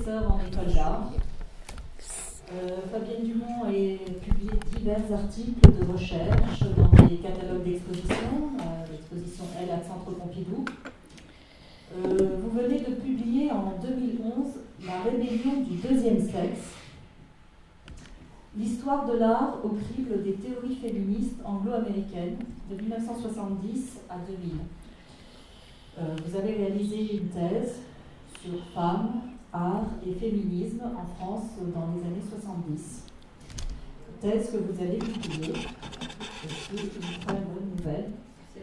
professeure en école d'art. Fabienne Dumont a publié divers articles de recherche dans des catalogues d'exposition, l'exposition Elle à Centre Pompidou. Vous venez de publier en 2011 La rébellion du deuxième sexe, l'histoire de l'art au crible des théories féministes anglo-américaines de 1970 à 2000. Vous avez réalisé une thèse sur femmes, art et féminisme en France dans les années 70. Thèse que vous avez publiée. C'est une très bonne nouvelle. C'est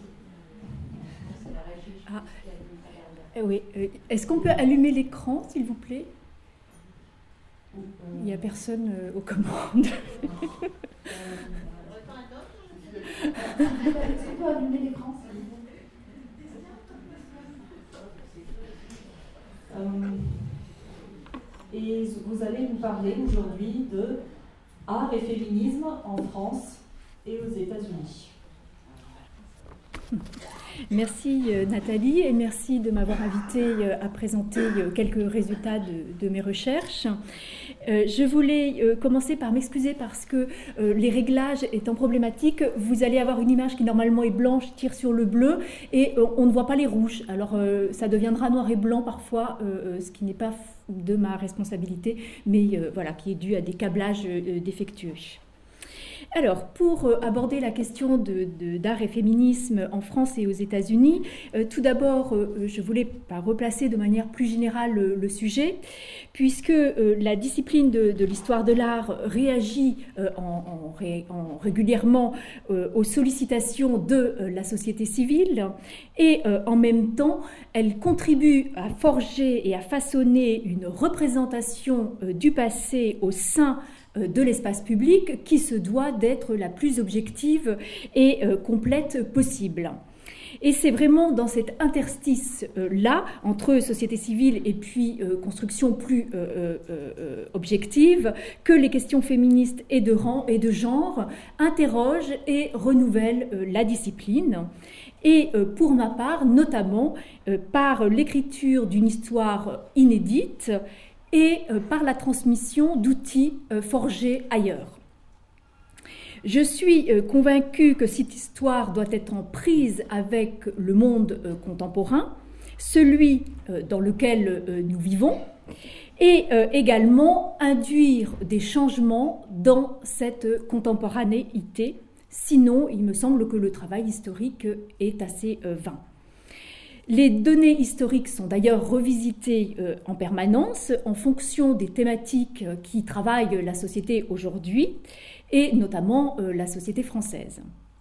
la régie. Oui. Est-ce qu'on peut allumer l'écran, s'il vous plaît ? Il n'y a personne aux commandes. Est-ce qu'on peut allumer l'écran ? Et vous allez nous parler aujourd'hui de art et féminisme en France et aux États-Unis. Merci Nathalie et merci de m'avoir invitée à présenter quelques résultats de mes recherches. Je voulais commencer par m'excuser parce que les réglages étant problématiques, vous allez avoir une image qui normalement est blanche, tire sur le bleu et on ne voit pas les rouges. Alors ça deviendra noir et blanc parfois, ce qui n'est pas de ma responsabilité, mais voilà, qui est dû à des câblages défectueux. Alors, pour aborder la question d'art et féminisme en France et aux États-Unis, tout d'abord, je voulais replacer de manière plus générale le sujet, puisque la discipline de l'histoire de l'art réagit régulièrement aux sollicitations de la société civile et en même temps, elle contribue à forger et à façonner une représentation du passé au sein de l'espace public qui se doit d'être la plus objective et complète possible. Et c'est vraiment dans cet interstice-là, entre société civile et puis construction plus objective, que les questions féministes et de genre interrogent et renouvellent la discipline. Et pour ma part, notamment par l'écriture d'une histoire inédite et par la transmission d'outils forgés ailleurs. Je suis convaincue que cette histoire doit être en prise avec le monde contemporain, celui dans lequel nous vivons, et également induire des changements dans cette contemporanéité. Sinon, il me semble que le travail historique est assez vain. Les données historiques sont d'ailleurs revisitées en permanence en fonction des thématiques qui travaillent la société aujourd'hui et notamment la société française.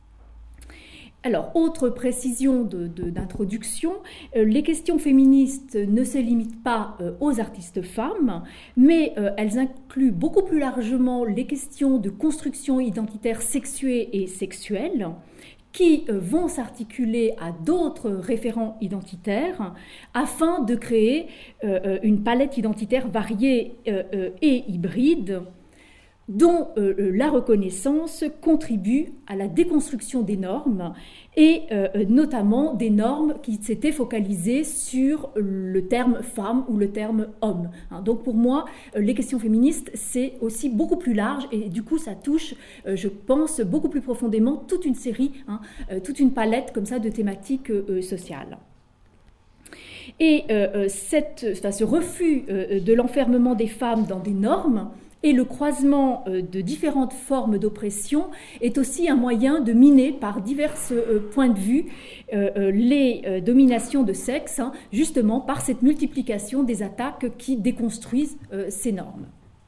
Alors, autre précision d'introduction, les questions féministes ne se limitent pas aux artistes femmes, mais elles incluent beaucoup plus largement les questions de construction identitaire sexuée et sexuelle, qui vont s'articuler à d'autres référents identitaires afin de créer une palette identitaire variée et hybride dont la reconnaissance contribue à la déconstruction des normes et notamment des normes qui s'étaient focalisées sur le terme femme ou le terme homme. Donc pour moi, les questions féministes, c'est aussi beaucoup plus large et du coup ça touche, je pense, beaucoup plus profondément toute une série, toute une palette comme ça de thématiques sociales. Et ce refus de l'enfermement des femmes dans des normes et le croisement de différentes formes d'oppression est aussi un moyen de miner par divers points de vue les dominations de sexe, justement par cette multiplication des attaques qui déconstruisent ces normes.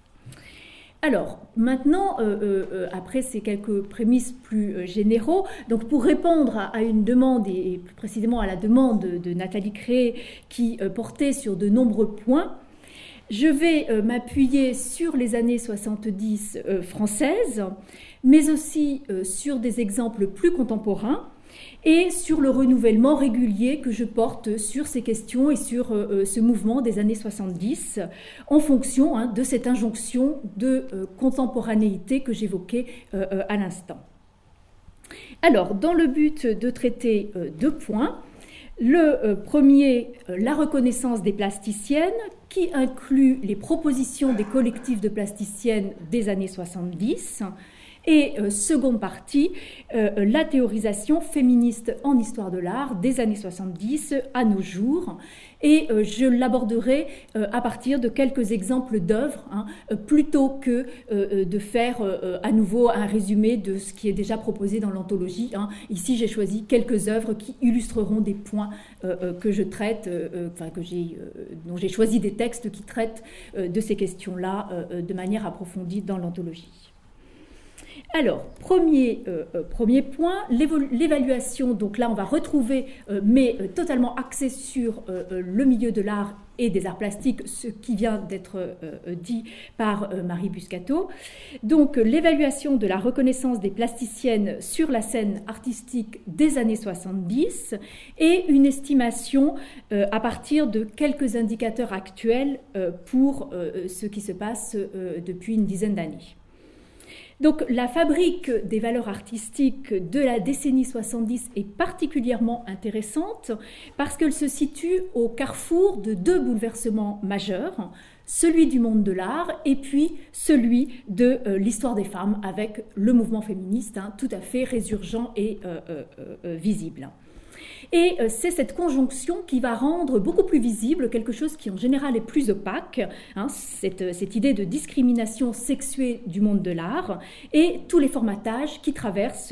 Alors, maintenant, après ces quelques prémices plus généraux, donc pour répondre à une demande, et plus précisément à la demande de Nathalie Créé qui portait sur de nombreux points, je vais m'appuyer sur les années 70 françaises, mais aussi sur des exemples plus contemporains et sur le renouvellement régulier que je porte sur ces questions et sur ce mouvement des années 70 en fonction de cette injonction de contemporanéité que j'évoquais à l'instant. Alors, dans le but de traiter deux points, Le premier, la reconnaissance des plasticiennes, qui inclut les propositions des collectifs de plasticiennes des années 70. Et seconde partie, la théorisation féministe en histoire de l'art des années 70 à nos jours. Et je l'aborderai à partir de quelques exemples d'œuvres, plutôt que de faire à nouveau un résumé de ce qui est déjà proposé dans l'anthologie. Ici, j'ai choisi quelques œuvres qui illustreront des points que je traite, dont j'ai choisi des textes qui traitent de ces questions-là de manière approfondie dans l'anthologie. Alors, premier point, l'évaluation. Donc là, on va retrouver, mais totalement axé sur le milieu de l'art et des arts plastiques, ce qui vient d'être dit par Marie Buscato. Donc, l'évaluation de la reconnaissance des plasticiennes sur la scène artistique des années 70 et une estimation à partir de quelques indicateurs actuels pour ce qui se passe depuis une dizaine d'années. Donc la fabrique des valeurs artistiques de la décennie 70 est particulièrement intéressante parce qu'elle se situe au carrefour de deux bouleversements majeurs, celui du monde de l'art et puis celui de l'histoire des femmes avec le mouvement féministe tout à fait résurgent et visible. Et c'est cette conjonction qui va rendre beaucoup plus visible quelque chose qui en général est plus opaque, cette idée de discrimination sexuée du monde de l'art et tous les formatages qui traversent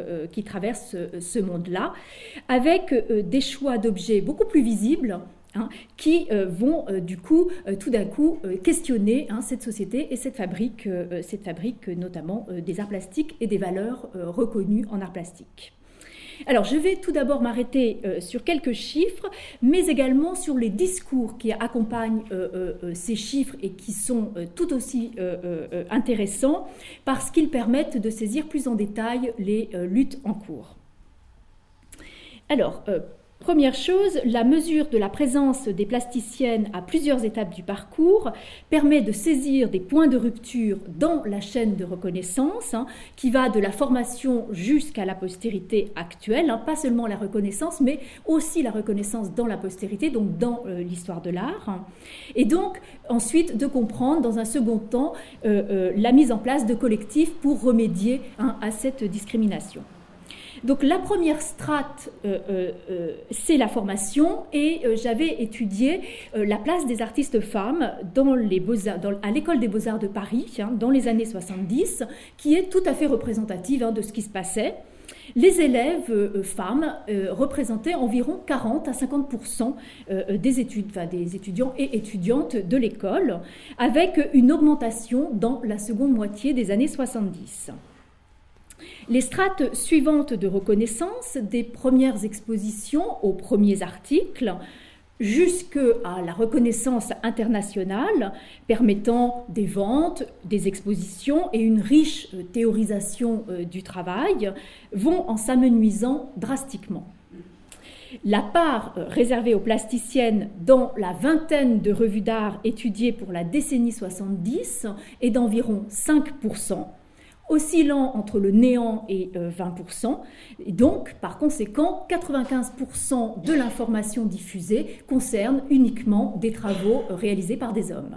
ce monde-là, avec des choix d'objets beaucoup plus visibles, qui vont tout d'un coup questionner cette société et cette fabrique notamment des arts plastiques et des valeurs reconnues en arts plastiques. Alors, je vais tout d'abord m'arrêter sur quelques chiffres, mais également sur les discours qui accompagnent ces chiffres et qui sont tout aussi intéressants parce qu'ils permettent de saisir plus en détail les luttes en cours. Alors, première chose, la mesure de la présence des plasticiennes à plusieurs étapes du parcours permet de saisir des points de rupture dans la chaîne de reconnaissance qui va de la formation jusqu'à la postérité actuelle, pas seulement la reconnaissance, mais aussi la reconnaissance dans la postérité, donc dans l'histoire de l'art. Et donc, ensuite, de comprendre dans un second temps la mise en place de collectifs pour remédier à cette discrimination. Donc la première strate, c'est la formation et j'avais étudié la place des artistes femmes dans les beaux-arts, à l'école des beaux-arts de Paris dans les années 70, qui est tout à fait représentative de ce qui se passait. Les élèves femmes représentaient environ 40 à 50% des étudiants et étudiantes de l'école, avec une augmentation dans la seconde moitié des années 70. Les strates suivantes de reconnaissance, des premières expositions aux premiers articles, jusqu'à la reconnaissance internationale, permettant des ventes, des expositions et une riche théorisation du travail, vont en s'amenuisant drastiquement. La part réservée aux plasticiennes dans la vingtaine de revues d'art étudiées pour la décennie 70 est d'environ 5%, oscillant entre le néant et 20%. Et donc, par conséquent, 95% de l'information diffusée concerne uniquement des travaux réalisés par des hommes.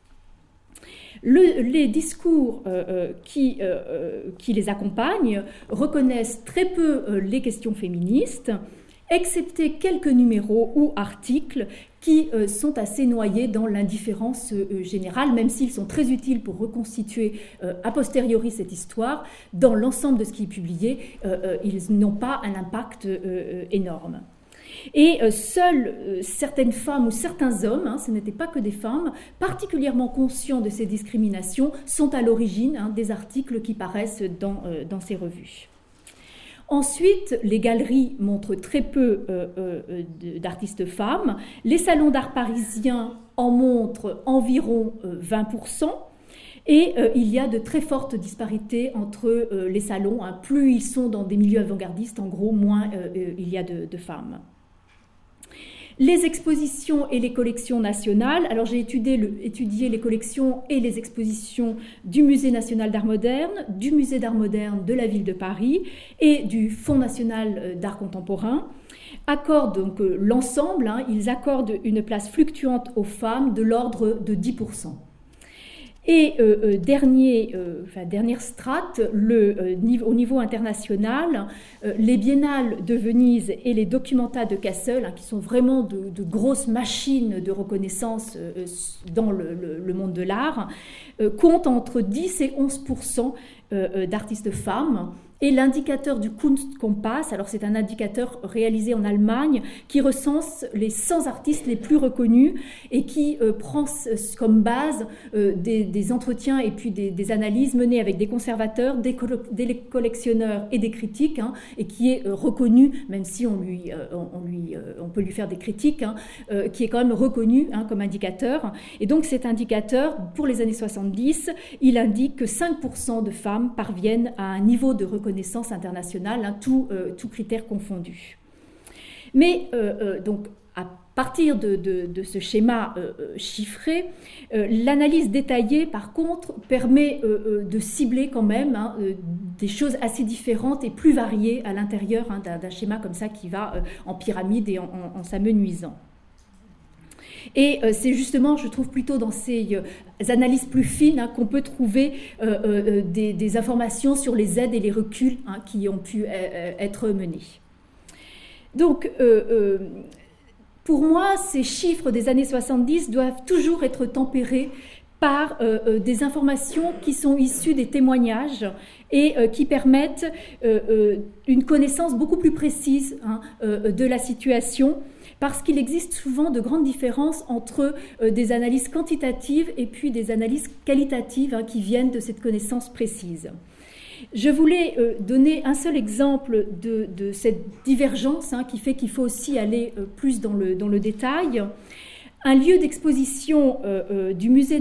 Les discours qui les accompagnent reconnaissent très peu les questions féministes, excepté quelques numéros ou articles qui sont assez noyés dans l'indifférence générale, même s'ils sont très utiles pour reconstituer a posteriori cette histoire. Dans l'ensemble de ce qui est publié, ils n'ont pas un impact énorme. Et seules certaines femmes ou certains hommes, ce n'étaient pas que des femmes, particulièrement conscients de ces discriminations, sont à l'origine des articles qui paraissent dans ces revues. Ensuite, les galeries montrent très peu d'artistes femmes. Les salons d'art parisiens en montrent environ 20%. Et il y a de très fortes disparités entre les salons. Plus ils sont dans des milieux avant-gardistes, en gros, moins il y a de femmes. Les expositions et les collections nationales. Alors j'ai étudié les collections et les expositions du Musée national d'art moderne, du Musée d'art moderne de la ville de Paris et du Fonds national d'art contemporain. accordent donc l'ensemble, ils accordent une place fluctuante aux femmes de l'ordre de 10%. Et dernière strate, au niveau international, les biennales de Venise et les documenta de Kassel, qui sont vraiment de grosses machines de reconnaissance dans le monde de l'art, comptent entre 10 et 11% d'artistes femmes. Et l'indicateur du Kunstkompass, alors c'est un indicateur réalisé en Allemagne qui recense les 100 artistes les plus reconnus et qui prend comme base des entretiens et puis des analyses menées avec des conservateurs, des collectionneurs et des critiques, et qui est reconnu, même si on peut lui faire des critiques, qui est quand même reconnu comme indicateur. Et donc cet indicateur, pour les années 70, il indique que 5% de femmes parviennent à un niveau de reconnaissance internationale, tout critère confondu. Mais donc à partir de ce schéma chiffré, l'analyse détaillée par contre permet de cibler quand même des choses assez différentes et plus variées à l'intérieur d'un schéma comme ça qui va en pyramide et en s'amenuisant. Et c'est justement, je trouve, plutôt dans ces analyses plus fines qu'on peut trouver des informations sur les aides et les reculs qui ont pu être menés. Donc, pour moi, ces chiffres des années 70 doivent toujours être tempérés par des informations qui sont issues des témoignages et qui permettent une connaissance beaucoup plus précise de la situation, parce qu'il existe souvent de grandes différences entre des analyses quantitatives et puis des analyses qualitatives qui viennent de cette connaissance précise. Je voulais donner un seul exemple de cette divergence qui fait qu'il faut aussi aller plus dans le détail. Un lieu d'exposition du musée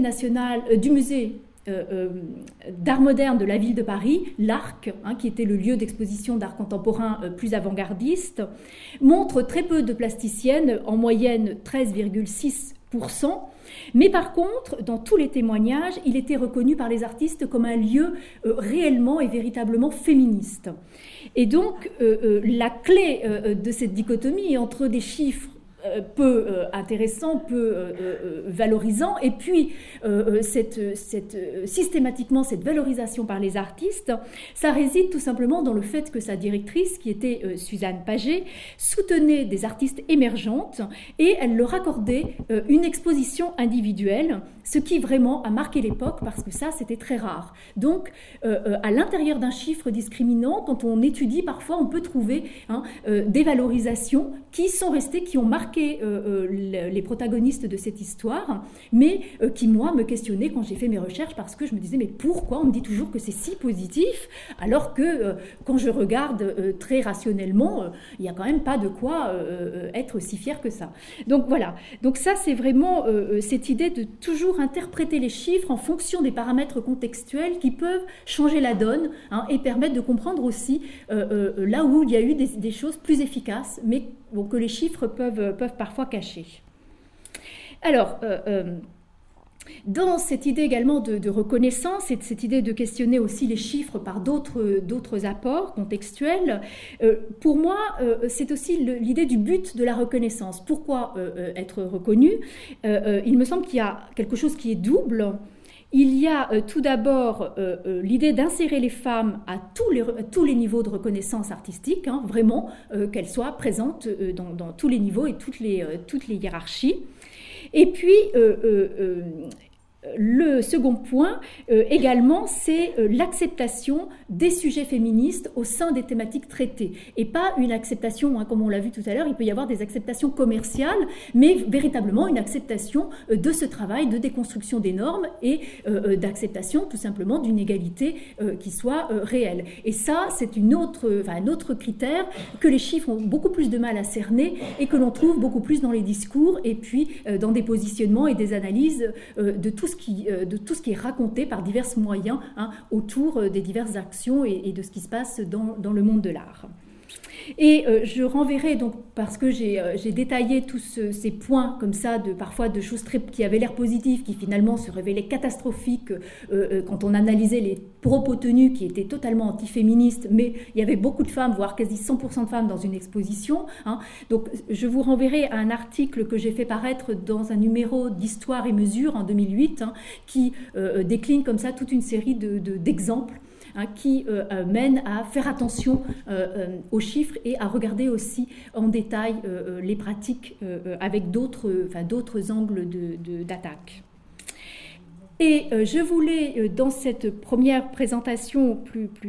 d'art moderne de la ville de Paris, l'Arc, qui était le lieu d'exposition d'art contemporain plus avant-gardiste, montre très peu de plasticiennes, en moyenne 13,6%, mais par contre, dans tous les témoignages, il était reconnu par les artistes comme un lieu réellement et véritablement féministe. Et donc, la clé de cette dichotomie entre des chiffres peu intéressant, peu valorisant, et puis systématiquement cette valorisation par les artistes, ça réside tout simplement dans le fait que sa directrice, qui était Suzanne Paget, soutenait des artistes émergentes et elle leur accordait une exposition individuelle, ce qui vraiment a marqué l'époque parce que ça c'était très rare. Donc à l'intérieur d'un chiffre discriminant, quand on étudie, parfois on peut trouver des valorisations qui sont restées, qui ont marqué les protagonistes de cette histoire, mais qui, moi, me questionnaient quand j'ai fait mes recherches, parce que je me disais, mais pourquoi on me dit toujours que c'est si positif, alors que quand je regarde très rationnellement, il n'y a quand même pas de quoi être si fier que ça. Donc voilà, donc ça c'est vraiment cette idée de toujours interpréter les chiffres en fonction des paramètres contextuels qui peuvent changer la donne et permettre de comprendre aussi là où il y a eu des choses plus efficaces, mais que les chiffres peuvent parfois cacher. Alors, dans cette idée également de reconnaissance et de cette idée de questionner aussi les chiffres par d'autres apports contextuels, pour moi, c'est aussi l'idée du but de la reconnaissance. Pourquoi être reconnu ? Il me semble qu'il y a quelque chose qui est double. Il y a tout d'abord l'idée d'insérer les femmes à tous les niveaux de reconnaissance artistique, vraiment qu'elles soient présentes dans tous les niveaux et toutes les hiérarchies. Et puis le second point également, c'est l'acceptation des sujets féministes au sein des thématiques traitées. Et pas une acceptation, comme on l'a vu tout à l'heure, il peut y avoir des acceptations commerciales, mais véritablement une acceptation de ce travail de déconstruction des normes et d'acceptation tout simplement d'une égalité qui soit réelle. Et ça, c'est un autre critère que les chiffres ont beaucoup plus de mal à cerner et que l'on trouve beaucoup plus dans les discours et puis dans des positionnements et des analyses de tout ce qui est raconté par divers moyens autour des diverses actions et de ce qui se passe dans le monde de l'art. Et je renverrai donc, parce que j'ai détaillé tous ces points comme ça, parfois de choses qui avaient l'air positives, qui finalement se révélaient catastrophiques quand on analysait les propos tenus qui étaient totalement antiféministes, mais il y avait beaucoup de femmes, voire quasi 100% de femmes dans une exposition. Hein. Donc je vous renverrai à un article que j'ai fait paraître dans un numéro d'Histoire et Mesure en 2008, hein, qui décline comme ça toute une série d'exemples, qui mène à faire attention aux chiffres et à regarder aussi en détail les pratiques avec d'autres angles d'attaque. Et je voulais, dans cette première présentation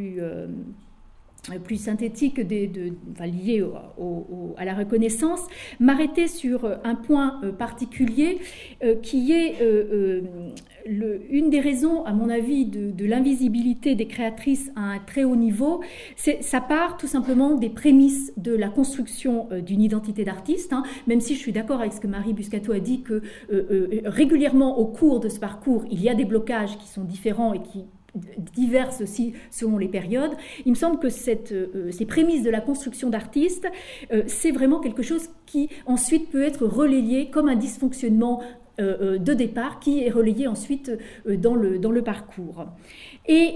plus synthétique liée à la reconnaissance, m'arrêter sur un point particulier qui est une des raisons, à mon avis, de l'invisibilité des créatrices à un très haut niveau. Ça part tout simplement des prémices de la construction d'une identité d'artiste, hein, même si je suis d'accord avec ce que Marie Buscato a dit, que régulièrement au cours de ce parcours, il y a des blocages qui sont différents et qui diverses aussi selon les périodes. Il me semble que ces prémices de la construction d'artistes, c'est vraiment quelque chose qui ensuite peut être relayé comme un dysfonctionnement de départ qui est relayé ensuite dans le parcours. Et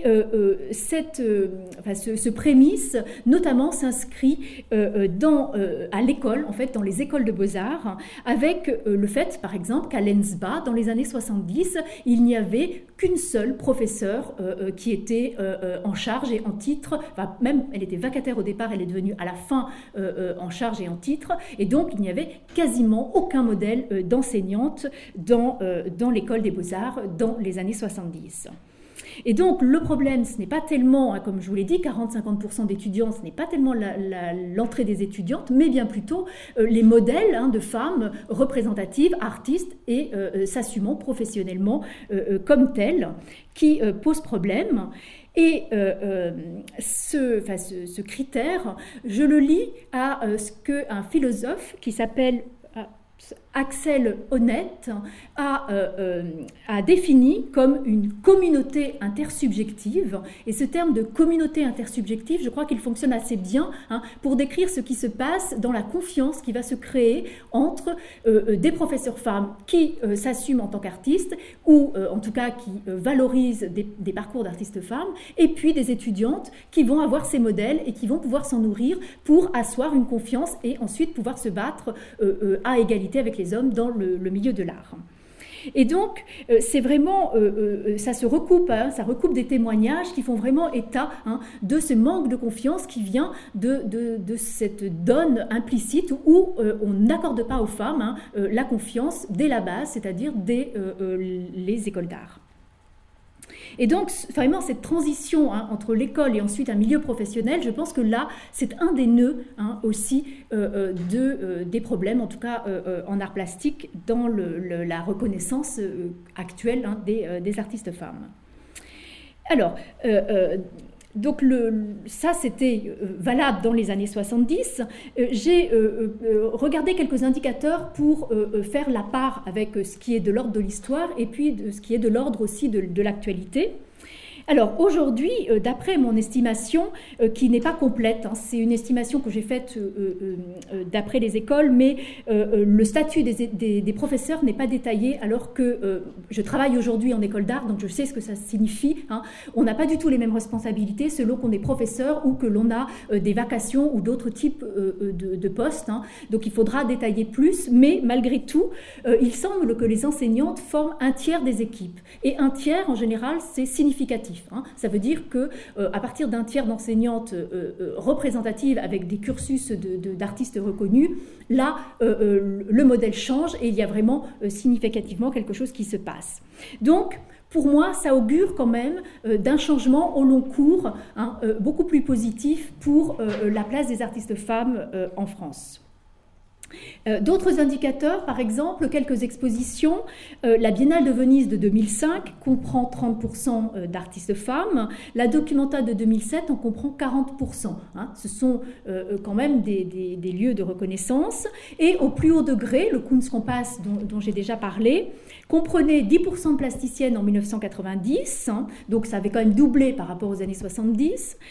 ce prémisse, notamment, s'inscrit à l'école, en fait, dans les écoles de beaux-arts, avec le fait, par exemple, qu'à l'ENSBA, dans les années 70, il n'y avait qu'une seule professeure qui était en charge et en titre, enfin, même elle était vacataire au départ, elle est devenue à la fin en charge et en titre, et donc il n'y avait quasiment aucun modèle d'enseignante dans l'école des beaux-arts dans les années 70. Et donc, le problème, ce n'est pas tellement, comme je vous l'ai dit, 40-50% d'étudiants, ce n'est pas tellement l'entrée des étudiantes, mais bien plutôt les modèles de femmes représentatives, artistes et s'assumant professionnellement comme telles, qui posent problème. Et ce critère, je le lis à ce qu'un philosophe qui s'appelle Axel Honneth a défini comme une communauté intersubjective. Et ce terme de communauté intersubjective, je crois qu'il fonctionne assez bien pour décrire ce qui se passe dans la confiance qui va se créer entre des professeurs femmes qui s'assument en tant qu'artistes ou en tout cas qui valorisent des parcours d'artistes femmes, et puis des étudiantes qui vont avoir ces modèles et qui vont pouvoir s'en nourrir pour asseoir une confiance et ensuite pouvoir se battre à égalité avec les hommes dans le milieu de l'art. Et donc, c'est vraiment, ça recoupe des témoignages qui font vraiment état de ce manque de confiance qui vient de cette donne implicite où on n'accorde pas aux femmes la confiance dès la base, c'est-à-dire dès les écoles d'art. Et donc, vraiment, cette transition entre l'école et ensuite un milieu professionnel, je pense que là, c'est un des nœuds aussi des problèmes, en tout cas en art plastique, dans la reconnaissance actuelle des artistes femmes. Alors, donc ça, c'était valable dans les années 70. J'ai regardé quelques indicateurs pour faire la part avec ce qui est de l'ordre de l'histoire et puis de ce qui est de l'ordre aussi de l'actualité. Alors aujourd'hui, d'après mon estimation, qui n'est pas complète, c'est une estimation que j'ai faite d'après les écoles, mais le statut des professeurs n'est pas détaillé, alors que je travaille aujourd'hui en école d'art, donc je sais ce que ça signifie. On n'a pas du tout les mêmes responsabilités selon qu'on est professeur ou que l'on a des vacations ou d'autres types de postes. Donc il faudra détailler plus, mais malgré tout, il semble que les enseignantes forment un tiers des équipes. Et un tiers, en général, c'est significatif. Ça veut dire qu'à partir d'un tiers d'enseignantes représentatives avec des cursus d'artistes reconnus, là, le modèle change et il y a vraiment significativement quelque chose qui se passe. Donc, pour moi, ça augure quand même d'un changement au long cours beaucoup plus positif pour la place des artistes femmes en France. D'autres indicateurs, par exemple, quelques expositions. La Biennale de Venise de 2005 comprend 30% d'artistes femmes. La Documenta de 2007 en comprend 40%. Ce sont quand même des lieux de reconnaissance. Et au plus haut degré, le Kunstkompass dont j'ai déjà parlé comprenait 10% de plasticiennes en 1990. Donc ça avait quand même doublé par rapport aux années 70.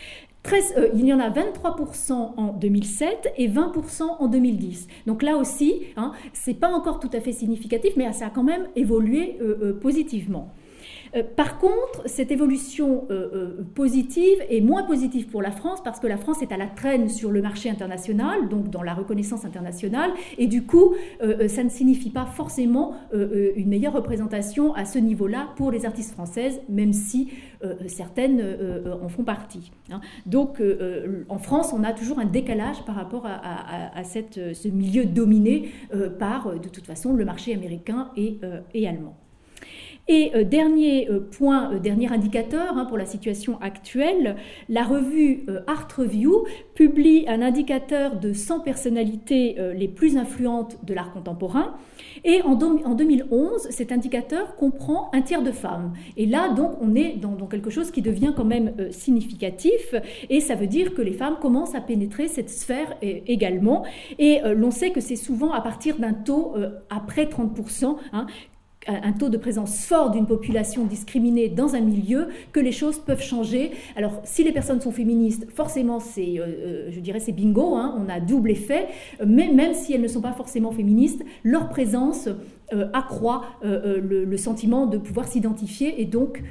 Il y en a 23% en 2007 et 20% en 2010. Donc là aussi, c'est pas encore tout à fait significatif, mais ça a quand même évolué positivement. Par contre, cette évolution positive est moins positive pour la France parce que la France est à la traîne sur le marché international, donc dans la reconnaissance internationale, et du coup, ça ne signifie pas forcément une meilleure représentation à ce niveau-là pour les artistes françaises, même si certaines en font partie. Donc, en France, on a toujours un décalage par rapport à ce milieu dominé par, de toute façon, le marché américain et allemand. Et dernier point, dernier indicateur pour la situation actuelle, la revue Art Review publie un indicateur de 100 personnalités les plus influentes de l'art contemporain. Et en 2011, cet indicateur comprend un tiers de femmes. Et là, donc, on est dans quelque chose qui devient quand même significatif. Et ça veut dire que les femmes commencent à pénétrer cette sphère également. Et l'on sait que c'est souvent à partir d'un taux après 30%, un taux de présence fort d'une population discriminée dans un milieu, que les choses peuvent changer. Alors, si les personnes sont féministes, forcément, c'est bingo, on a double effet, mais même si elles ne sont pas forcément féministes, leur présence accroît le sentiment de pouvoir s'identifier et donc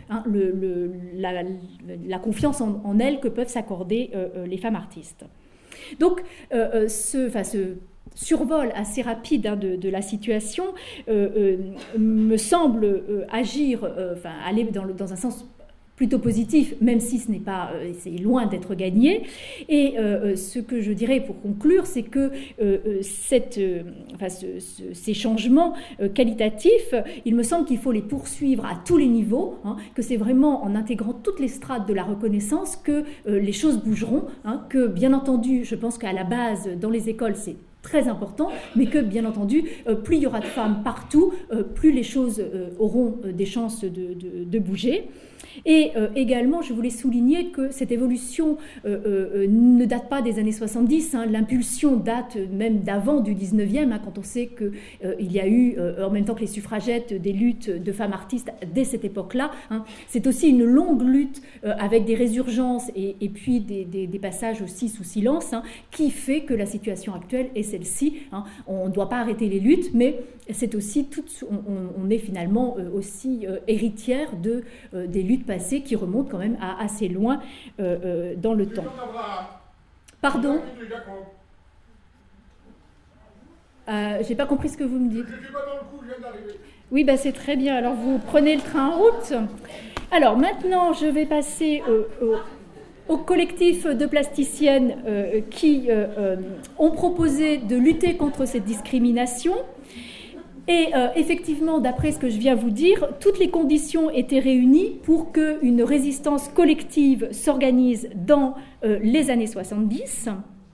la confiance en elles que peuvent s'accorder les femmes artistes. Donc, ce survol assez rapide de la situation me semble aller dans un sens plutôt positif, même si ce n'est pas, c'est loin d'être gagné. Et ce que je dirais pour conclure, c'est que ces changements qualitatifs, il me semble qu'il faut les poursuivre à tous les niveaux, que c'est vraiment en intégrant toutes les strates de la reconnaissance que les choses bougeront, que bien entendu, je pense qu'à la base, dans les écoles, c'est très important, mais que bien entendu, plus il y aura de femmes partout, plus les choses auront des chances de bouger. Et également, je voulais souligner que cette évolution ne date pas des années 70, l'impulsion date même d'avant du 19e, quand on sait qu'il y a eu, en même temps que les suffragettes, des luttes de femmes artistes dès cette époque-là. C'est aussi une longue lutte avec des résurgences et puis des passages aussi sous silence, qui fait que la situation actuelle est celle-ci. On ne doit pas arrêter les luttes, mais c'est aussi on est finalement aussi héritière des luttes passées qui remontent quand même à assez loin dans le temps. Pardon ? J'ai pas compris ce que vous me dites. Je suis pas dans le coup, je viens d'arriver. Oui, c'est très bien. Alors vous prenez le train en route. Alors maintenant, je vais passer au collectif de plasticiennes qui ont proposé de lutter contre cette discrimination. Et effectivement, d'après ce que je viens vous dire, toutes les conditions étaient réunies pour qu'une résistance collective s'organise dans les années 70.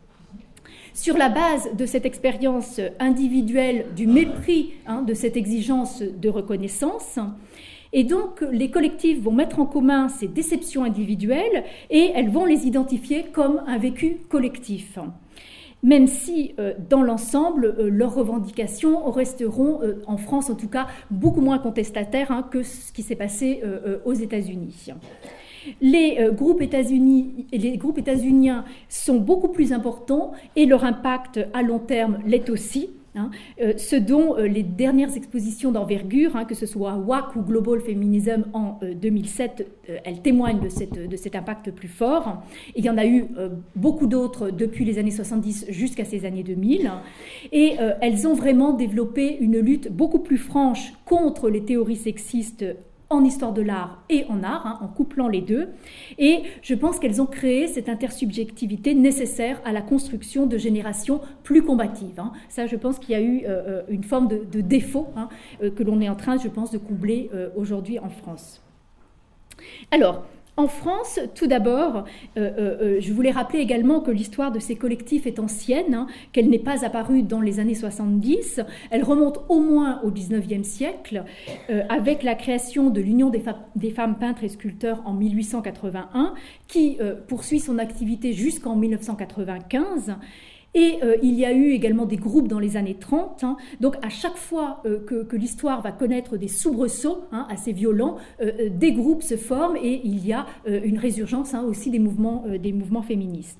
Sur la base de cette expérience individuelle, du mépris de cette exigence de reconnaissance. Et donc, les collectifs vont mettre en commun ces déceptions individuelles et elles vont les identifier comme un vécu collectif. Même si, dans l'ensemble, leurs revendications resteront, en France en tout cas, beaucoup moins contestataires que ce qui s'est passé aux États-Unis. Les groupes états-uniens sont beaucoup plus importants et leur impact à long terme l'est aussi. Ce dont les dernières expositions d'envergure, que ce soit WAC ou Global Feminism en 2007, elles témoignent de cet impact plus fort. Il y en a eu beaucoup d'autres depuis les années 70 jusqu'à ces années 2000. Et elles ont vraiment développé une lutte beaucoup plus franche contre les théories sexistes en histoire de l'art et en art, en couplant les deux. Et je pense qu'elles ont créé cette intersubjectivité nécessaire à la construction de générations plus combatives. Ça, je pense qu'il y a eu une forme de défaut que l'on est en train, je pense, de combler aujourd'hui en France. Alors, en France, tout d'abord, je voulais rappeler également que l'histoire de ces collectifs est ancienne, qu'elle n'est pas apparue dans les années 70. Elle remonte au moins au XIXe siècle, avec la création de l'Union des femmes peintres et sculpteurs en 1881, qui poursuit son activité jusqu'en 1995. Et il y a eu également des groupes dans les années 30. Donc à chaque fois que l'histoire va connaître des soubresauts assez violents, des groupes se forment et il y a une résurgence aussi des mouvements féministes.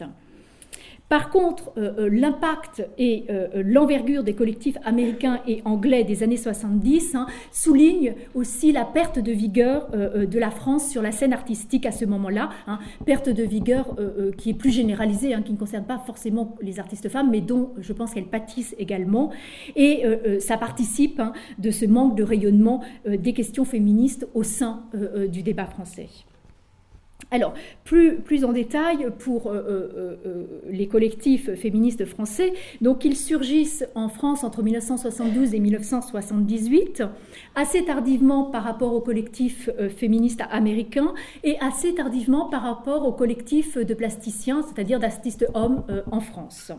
Par contre, l'impact et l'envergure des collectifs américains et anglais des années 70 soulignent aussi la perte de vigueur de la France sur la scène artistique à ce moment-là, perte de vigueur qui est plus généralisée, qui ne concerne pas forcément les artistes femmes, mais dont je pense qu'elles pâtissent également. Et ça participe de ce manque de rayonnement des questions féministes au sein du débat français. Alors, plus en détail pour les collectifs féministes français, donc ils surgissent en France entre 1972 et 1978, assez tardivement par rapport aux collectifs féministes américains et assez tardivement par rapport aux collectifs de plasticiens, c'est-à-dire d'artistes hommes en France.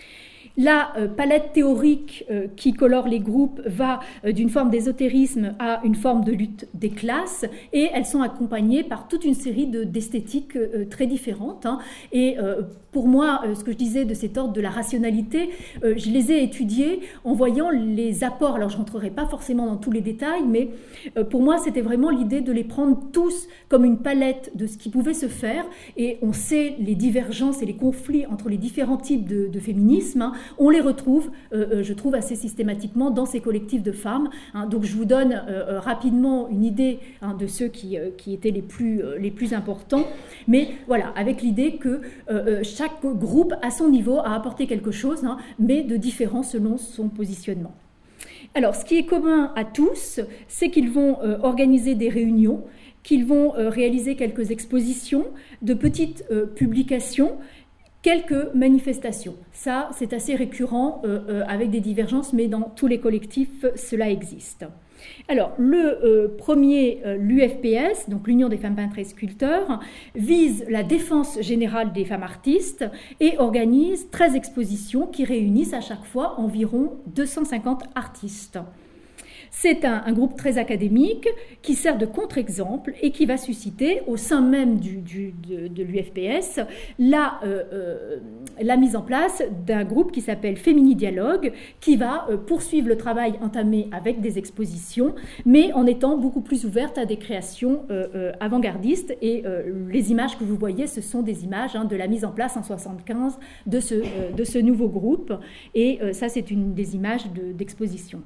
La palette théorique qui colore les groupes va d'une forme d'ésotérisme à une forme de lutte des classes et elles sont accompagnées par toute une série d'esthétiques très différentes. Et pour moi, ce que je disais de cet ordre de la rationalité, je les ai étudiés en voyant les apports. Alors je ne rentrerai pas forcément dans tous les détails, mais pour moi c'était vraiment l'idée de les prendre tous comme une palette de ce qui pouvait se faire. Et on sait les divergences et les conflits entre les différents types de féminisme. On les retrouve, je trouve, assez systématiquement dans ces collectifs de femmes. Donc je vous donne rapidement une idée de ceux qui étaient les plus importants. Mais voilà, avec l'idée que chaque groupe, à son niveau, a apporté quelque chose, mais de différent selon son positionnement. Alors, ce qui est commun à tous, c'est qu'ils vont organiser des réunions, qu'ils vont réaliser quelques expositions, de petites publications, quelques manifestations. Ça, c'est assez récurrent avec des divergences, mais dans tous les collectifs, cela existe. Alors, le premier, l'UFPS, donc l'Union des femmes peintres et sculpteurs, vise la défense générale des femmes artistes et organise 13 expositions qui réunissent à chaque fois environ 250 artistes. C'est un groupe très académique qui sert de contre-exemple et qui va susciter au sein même de l'UFPS la mise en place d'un groupe qui s'appelle Fémini-Dialogue qui va poursuivre le travail entamé avec des expositions mais en étant beaucoup plus ouverte à des créations avant-gardistes et les images que vous voyez ce sont des images de la mise en place en 1975 de ce nouveau groupe et ça c'est une des images d'exposition.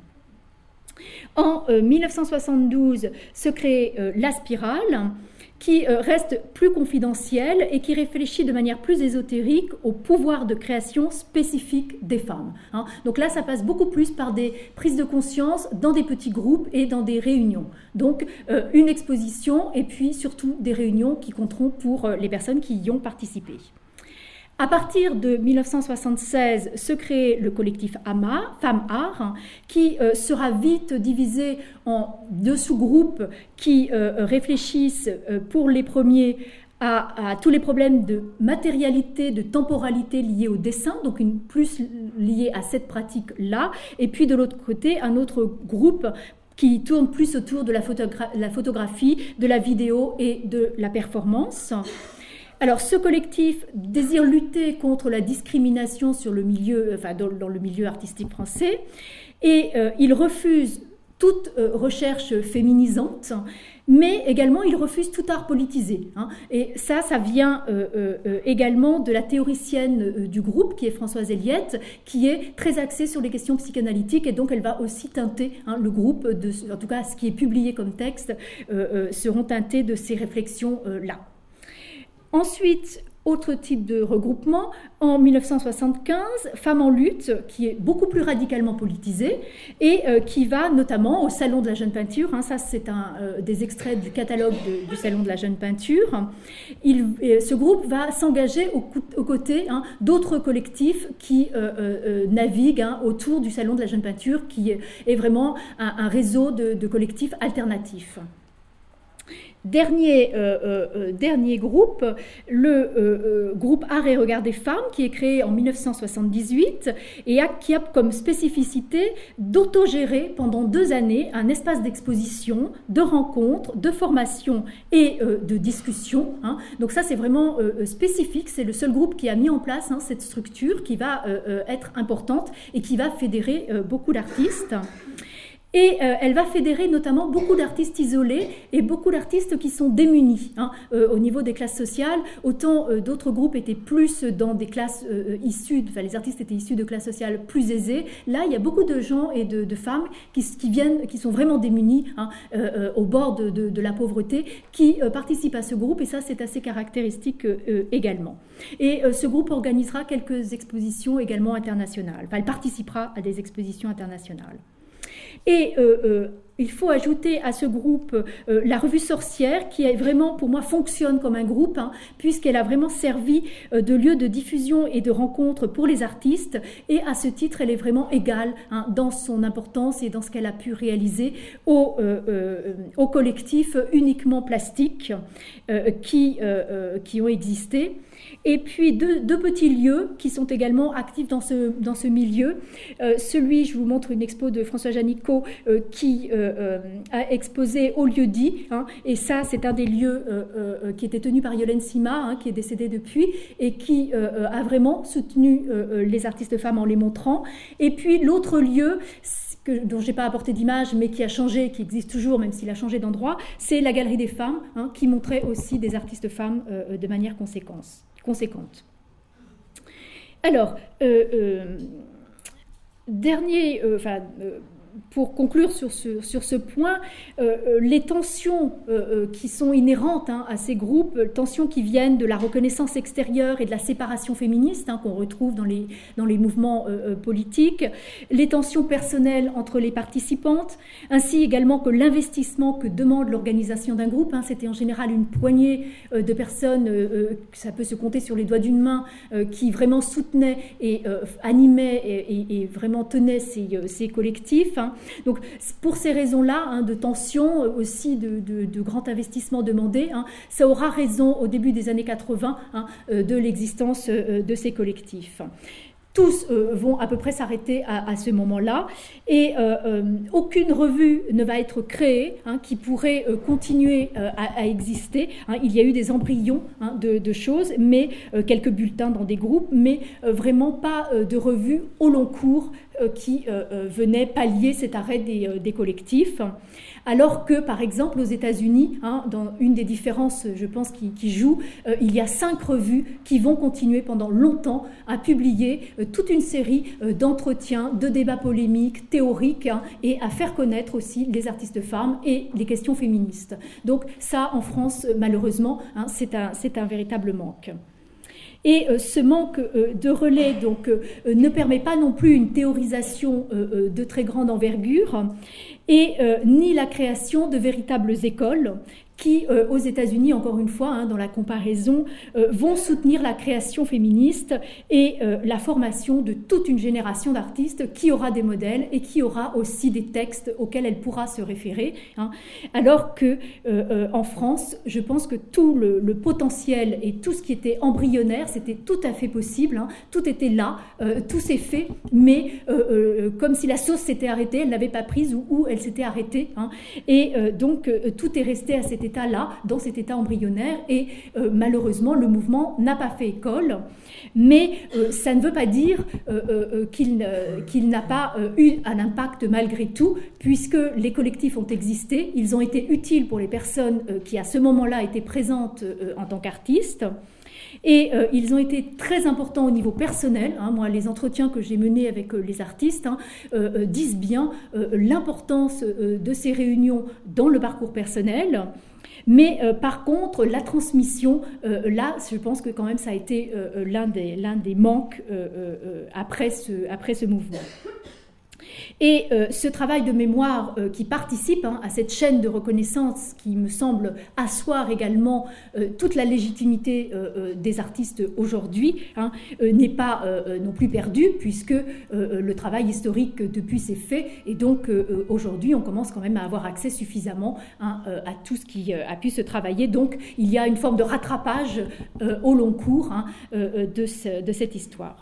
En 1972 se crée La Spirale, qui reste plus confidentielle et qui réfléchit de manière plus ésotérique au pouvoir de création spécifique des femmes. Donc là, ça passe beaucoup plus par des prises de conscience dans des petits groupes et dans des réunions. Donc une exposition et puis surtout des réunions qui compteront pour les personnes qui y ont participé. À partir de 1976, se crée le collectif AMA, Femmes Art, qui sera vite divisé en deux sous-groupes qui réfléchissent pour les premiers à tous les problèmes de matérialité, de temporalité liés au dessin, donc une plus liée à cette pratique-là, et puis de l'autre côté, un autre groupe qui tourne plus autour de la photographie, de la vidéo et de la performance. Alors, ce collectif désire lutter contre la discrimination sur le milieu, dans le milieu artistique français, et il refuse toute recherche féminisante, mais également il refuse tout art politisé. Et ça vient également de la théoricienne du groupe, qui est Françoise Eliette, qui est très axée sur les questions psychanalytiques, et donc elle va aussi teinter le groupe, en tout cas ce qui est publié comme texte, seront teintés de ces réflexions-là. Ensuite, autre type de regroupement, en 1975, Femmes en lutte, qui est beaucoup plus radicalement politisée et qui va notamment au Salon de la Jeune Peinture, ça c'est des extraits du catalogue du Salon de la Jeune Peinture. Ce groupe va s'engager aux côtés d'autres collectifs qui naviguent autour du Salon de la Jeune Peinture, qui est vraiment un réseau de collectifs alternatifs. Dernier groupe, le groupe Art et Regard des femmes, qui est créé en 1978 et qui a comme spécificité d'autogérer pendant 2 années un espace d'exposition, de rencontres, de formation et de discussion. Donc ça, c'est vraiment spécifique. C'est le seul groupe qui a mis en place cette structure qui va être importante et qui va fédérer beaucoup d'artistes. Et elle va fédérer notamment beaucoup d'artistes isolés et beaucoup d'artistes qui sont démunis au niveau des classes sociales. Autant d'autres groupes étaient plus dans des classes les artistes étaient issus de classes sociales plus aisées. Là, il y a beaucoup de gens et de femmes qui sont vraiment démunis, au bord de la pauvreté, qui participent à ce groupe, et ça, c'est assez caractéristique également. Et ce groupe organisera quelques expositions également internationales. Enfin, elle participera à des expositions internationales. Et il faut ajouter à ce groupe la revue Sorcière, qui est vraiment, pour moi, fonctionne comme un groupe, puisqu'elle a vraiment servi de lieu de diffusion et de rencontre pour les artistes, et à ce titre, elle est vraiment égale dans son importance et dans ce qu'elle a pu réaliser au collectif uniquement plastique qui ont existé. Et puis deux petits lieux qui sont également actifs dans ce milieu. Celui, je vous montre une expo de François Janicot qui a exposé au lieu dit, et ça c'est un des lieux qui était tenu par Yolène Sima, qui est décédée depuis, et qui a vraiment soutenu les artistes femmes en les montrant. Et puis l'autre lieu, dont je n'ai pas apporté d'image, mais qui a changé, qui existe toujours, même s'il a changé d'endroit, c'est la Galerie des Femmes, qui montrait aussi des artistes femmes de manière conséquente. Alors, pour conclure sur ce point, les tensions qui sont inhérentes à ces groupes, tensions qui viennent de la reconnaissance extérieure et de la séparation féministe qu'on retrouve dans les mouvements politiques, les tensions personnelles entre les participantes, ainsi également que l'investissement que demande l'organisation d'un groupe. C'était en général une poignée de personnes, ça peut se compter sur les doigts d'une main, qui vraiment soutenaient et animaient et vraiment tenaient ces collectifs. Donc, pour ces raisons-là, de tension, aussi de grand investissement demandé, ça aura raison au début des années 80 de l'existence de ces collectifs. Tous vont à peu près s'arrêter à ce moment-là, et aucune revue ne va être créée qui pourrait continuer à exister. Il y a eu des embryons de choses, mais quelques bulletins dans des groupes, mais vraiment pas de revue au long cours qui venait pallier cet arrêt des collectifs. Alors que, par exemple, aux États-Unis, dans une des différences, je pense, qui joue, il y a 5 revues qui vont continuer pendant longtemps à publier toute une série d'entretiens, de débats polémiques, théoriques, et à faire connaître aussi les artistes femmes et les questions féministes. Donc ça, en France, malheureusement, c'est un véritable manque. Et ce manque de relais ne permet pas non plus une théorisation de très grande envergure, et ni la création de véritables écoles qui, aux États-Unis, encore une fois, dans la comparaison, vont soutenir la création féministe et la formation de toute une génération d'artistes qui aura des modèles et qui aura aussi des textes auxquels elle pourra se référer. Alors que en France, je pense que tout le potentiel et tout ce qui était embryonnaire, c'était tout à fait possible. Tout était là, tout s'est fait, mais comme si la sauce s'était arrêtée, elle n'avait pas prise ou elle s'était arrêtée. Et donc, tout est resté à cet état-là, dans cet état embryonnaire, et malheureusement, le mouvement n'a pas fait école. Mais ça ne veut pas dire qu'il n'a pas eu un impact malgré tout, puisque les collectifs ont existé, ils ont été utiles pour les personnes qui, à ce moment-là, étaient présentes en tant qu'artistes. Et ils ont été très importants au niveau personnel. Moi, les entretiens que j'ai menés avec les artistes disent bien l'importance de ces réunions dans le parcours personnel. Mais par contre, la transmission, là, je pense que quand même ça a été l'un des manques après ce mouvement. Et ce travail de mémoire qui participe à cette chaîne de reconnaissance qui me semble asseoir également toute la légitimité des artistes aujourd'hui n'est pas non plus perdu, puisque le travail historique depuis s'est fait, et donc aujourd'hui on commence quand même à avoir accès suffisamment à tout ce qui a pu se travailler. Donc il y a une forme de rattrapage au long cours de cette histoire.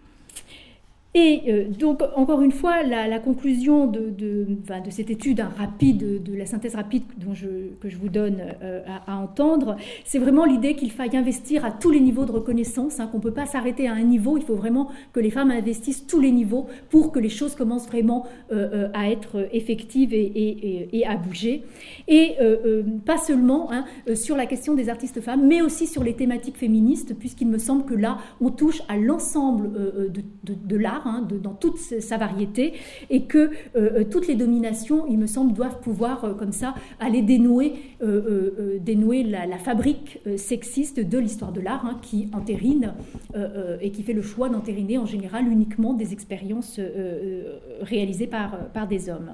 Et donc, encore une fois, la conclusion de cette étude rapide, de la synthèse rapide que je vous donne à entendre, c'est vraiment l'idée qu'il faille investir à tous les niveaux de reconnaissance, qu'on ne peut pas s'arrêter à un niveau, il faut vraiment que les femmes investissent tous les niveaux pour que les choses commencent vraiment à être effectives et à bouger. Et pas seulement sur la question des artistes femmes, mais aussi sur les thématiques féministes, puisqu'il me semble que là, on touche à l'ensemble de l'art, dans toute sa variété, et que toutes les dominations, il me semble, doivent pouvoir comme ça aller dénouer la fabrique sexiste de l'histoire de l'art, qui entérine et qui fait le choix d'entériner en général uniquement des expériences réalisées par des hommes.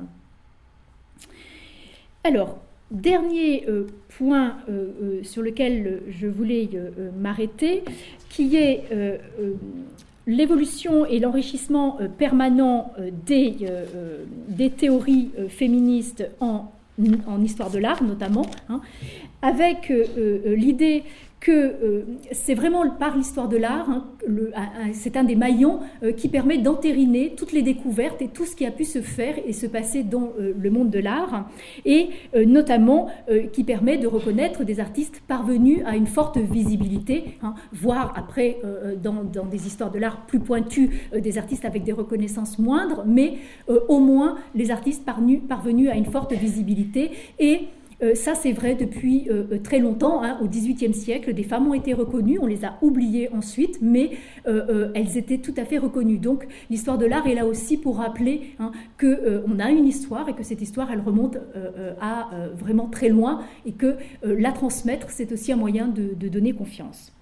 Alors, dernier point sur lequel je voulais m'arrêter, qui est l'évolution et l'enrichissement permanent des théories féministes en histoire de l'art notamment, avec l'idée que c'est vraiment par l'histoire de l'art, c'est un des maillons qui permet d'entériner toutes les découvertes et tout ce qui a pu se faire et se passer dans le monde de l'art, et notamment qui permet de reconnaître des artistes parvenus à une forte visibilité, voire après dans des histoires de l'art plus pointues, des artistes avec des reconnaissances moindres, mais au moins les artistes parvenus à une forte visibilité. Et ça, c'est vrai depuis très longtemps. Au XVIIIe siècle, des femmes ont été reconnues, on les a oubliées ensuite, mais elles étaient tout à fait reconnues. Donc, l'histoire de l'art est là aussi pour rappeler qu'on a une histoire et que cette histoire, elle remonte à vraiment très loin, et que la transmettre, c'est aussi un moyen de donner confiance.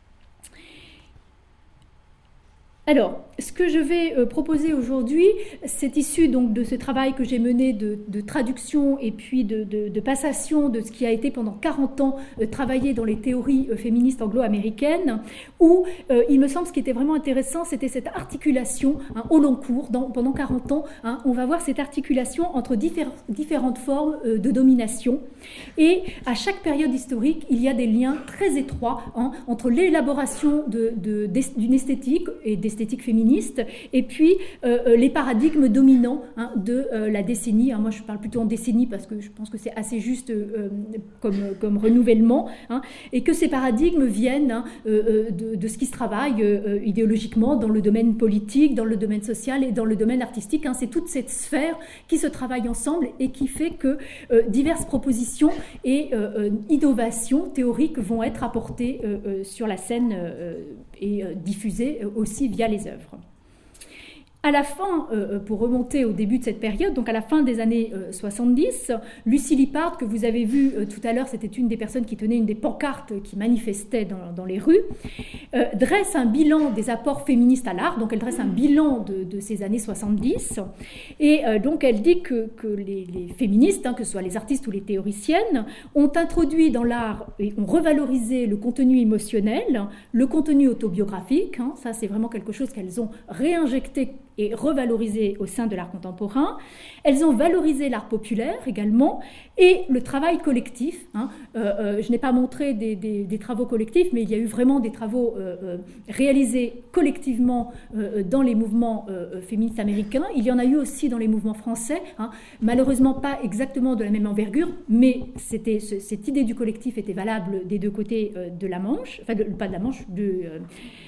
Alors, ce que je vais proposer aujourd'hui, c'est issu donc de ce travail que j'ai mené de traduction et puis de passation de ce qui a été pendant 40 ans travaillé dans les théories féministes anglo-américaines, où il me semble ce qui était vraiment intéressant, c'était cette articulation au long cours, pendant 40 ans, on va voir cette articulation entre différentes formes de domination. Et à chaque période historique, il y a des liens très étroits entre l'élaboration d'une esthétique et d'esthétique féministe, et puis les paradigmes dominants de la décennie. Moi, je parle plutôt en décennie parce que je pense que c'est assez juste comme renouvellement, et que ces paradigmes viennent de ce qui se travaille idéologiquement dans le domaine politique, dans le domaine social et dans le domaine artistique. C'est toute cette sphère qui se travaille ensemble et qui fait que diverses propositions et innovations théoriques vont être apportées sur la scène et diffusées aussi via les œuvres. À la fin, pour remonter au début de cette période, donc à la fin des années 70, Lucy Lippard, que vous avez vu tout à l'heure, c'était une des personnes qui tenait une des pancartes qui manifestait dans les rues, dresse un bilan des apports féministes à l'art. Donc elle dresse un bilan de ces années 70, et donc elle dit que les féministes, que ce soit les artistes ou les théoriciennes, ont introduit dans l'art et ont revalorisé le contenu émotionnel, le contenu autobiographique. Ça c'est vraiment quelque chose qu'elles ont réinjecté et revalorisé au sein de l'art contemporain. Elles ont valorisé l'art populaire également, et le travail collectif. Je n'ai pas montré des travaux collectifs, mais il y a eu vraiment des travaux réalisés collectivement dans les mouvements féministes américains. Il y en a eu aussi dans les mouvements français, malheureusement pas exactement de la même envergure, mais cette idée du collectif était valable des deux côtés de la Manche, enfin pas de la Manche, de